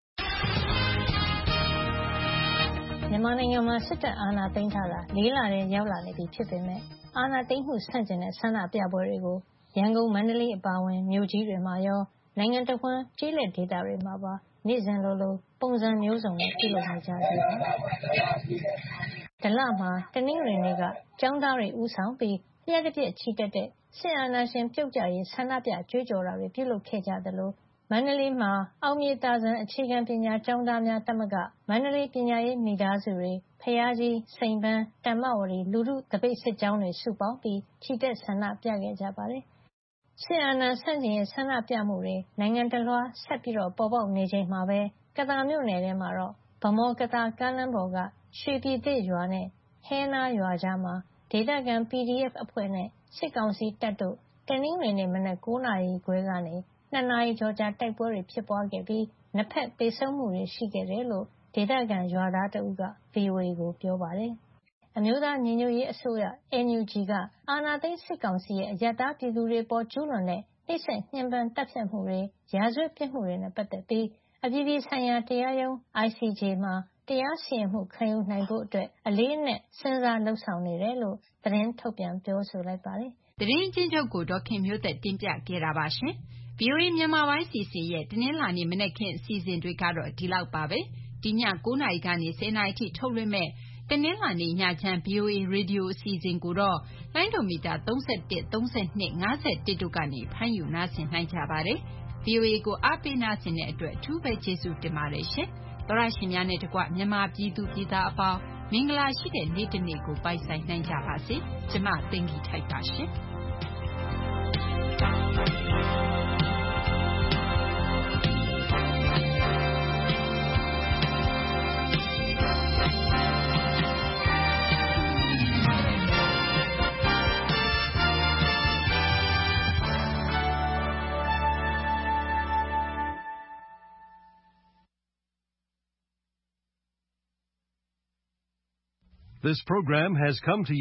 ။မြန်မာနိုင်ငံမှာစစ်တပ်အာဏာသိမ်းထားတာ4 လထဲရောက်လာနေပြီဖြစ်ပေမဲ့အာဏာသိမ်းမှုဆန့်ကျင်တဲ့ဆန္ဒပြပွဲတွေကိုရန်ကုန်မန္တလေးအပါအဝင်မြို့ကြီးတွေမှာရောနိုင်ငံတစ်ဝန်းကျေးလက်ဒေသတွေမှာပါနေ့စဉ်လိုလိုပုံစံမျိုးစုံနဲ့ပြုလုပ်နေကြတယ်။ဒီလမှာတနင်္ဂနွေနေ့ကကျောင်းသားတွေဦးဆောင်ပြီးလျှက်တစ်ပြက်ချီတက်တဲ့စစ်အာဏာရှင်ပြုတ်ကျရေးဆန္ဒပြကြွေးကြော်တာတွေပြုလုပ်ခဲ့ကြသလိုမန္တလေးမှာအောင်မြေသာစံအခြေခံပညာကျောင်းသားများသမဂ္ဂမန္တလေးပညာရေးမိသားစုတွေဖျားကြီးစိန်ပန်းတမ္မဝတီလူထုတပိတ်စစ်ကြောင်းတွေစုပေါင်းပြီးချီတက်ဆန္ဒပြခဲ့ကြပါတယ်။စစ်အာဏာဆန့်ကျင်ရေးဆန္ဒပြမှုတွေနိုင်ငံတလွှားဆက်ပြီးပေါ်ပေါက်နေချိန်မှာပဲကသာမြို့နယ်ထဲမှာတော့ဗမော်ကသာကားလမ်းပေါ်ကရွှေပြည်သစ်ရွာနဲ့ဟဲနားရွာကြားမှာဒေသခံ PDF အဖွဲ့နဲ့စစ်ကောင်စီတပ်တို့တနင်္ဂနွေနေ့မနက်9 နာရီခွဲကနေ2 နာရီကျော်ကြာတိုက်ပွဲတွေဖြစ်ပွားခဲ့ပြီးနှစ်ဖက်သေဆုံးမှုတွေရှိခဲ့တယ်လို့ဒေသခံရွာသားတဦးက VOA ကိုပြောပါတယ်။အမျိုးသားညီညွတ်ရေးအစိုးရ NUG ကအာဏာသိမ်းစစ်ကောင်စီရဲ့အရပ်သားပြည်သူတွေပေါ်ကျူးလွန်တဲ့နှိပ်စက်ညှဉ်းပန်းတပ်ဖြတ်မှုတွေရာဇဝတ်ပြစ်မှုတွေနဲ့ပတ်သက်ပြီးအပြည်ပြည်ဆိုင်ရာတရားရုံး ICJ မှာတရားစီရင်မှုခံယူနိုင်ဖို့အတွက်အလေးအနက်စဉ်းစားလှုပ်ဆောင်နေတယ်လို့သတင်းထုတ်ပြန်ပြောဆိုလိုက်ပါတယ်။သတင်းအကျဉ်းချုပ်ကိုဒေါ်ခင်မျိုးသက်တင်ပြခဲ့တာပါရှင်။ VOA မြန်မာပိုင်းစီစဉ်ရဲ့တနင်္လာနေ့မနက်ခင်းအစီအစဉ်တွေကတော့ဒီလောက်ပါပဲ။ဒီည9 နာရီကနေ10 နာရီထိထုတ်လွှင့်မဲ့တနင်္လာနေ့ညချမ်း VOA ရေဒီယိုအစီအစဉ်ကိုတော့လိုင်းဒိုမီတာ31 32 51တို့ကနေဖမ်းယူနားဆင်နိုင်ကြပါတယ်။ VOA ကိုအားပေးနာဆင်တဲ့အတွက်အထူးပဲကျေးဇူးတင်ပါတယ်ရှင်။သောရရှင်များနဲ့တကွမြန်မာပြည်သူပြည်သားအပေါင်းမင်္ဂလာရှိတဲ့နေ့တစ်နေ့ကိုပိုင်ဆိုင်နိုင်ကြပါစေ။ကျမသိင်္ဂီထိုက်ပါရှင်။ This program has come to you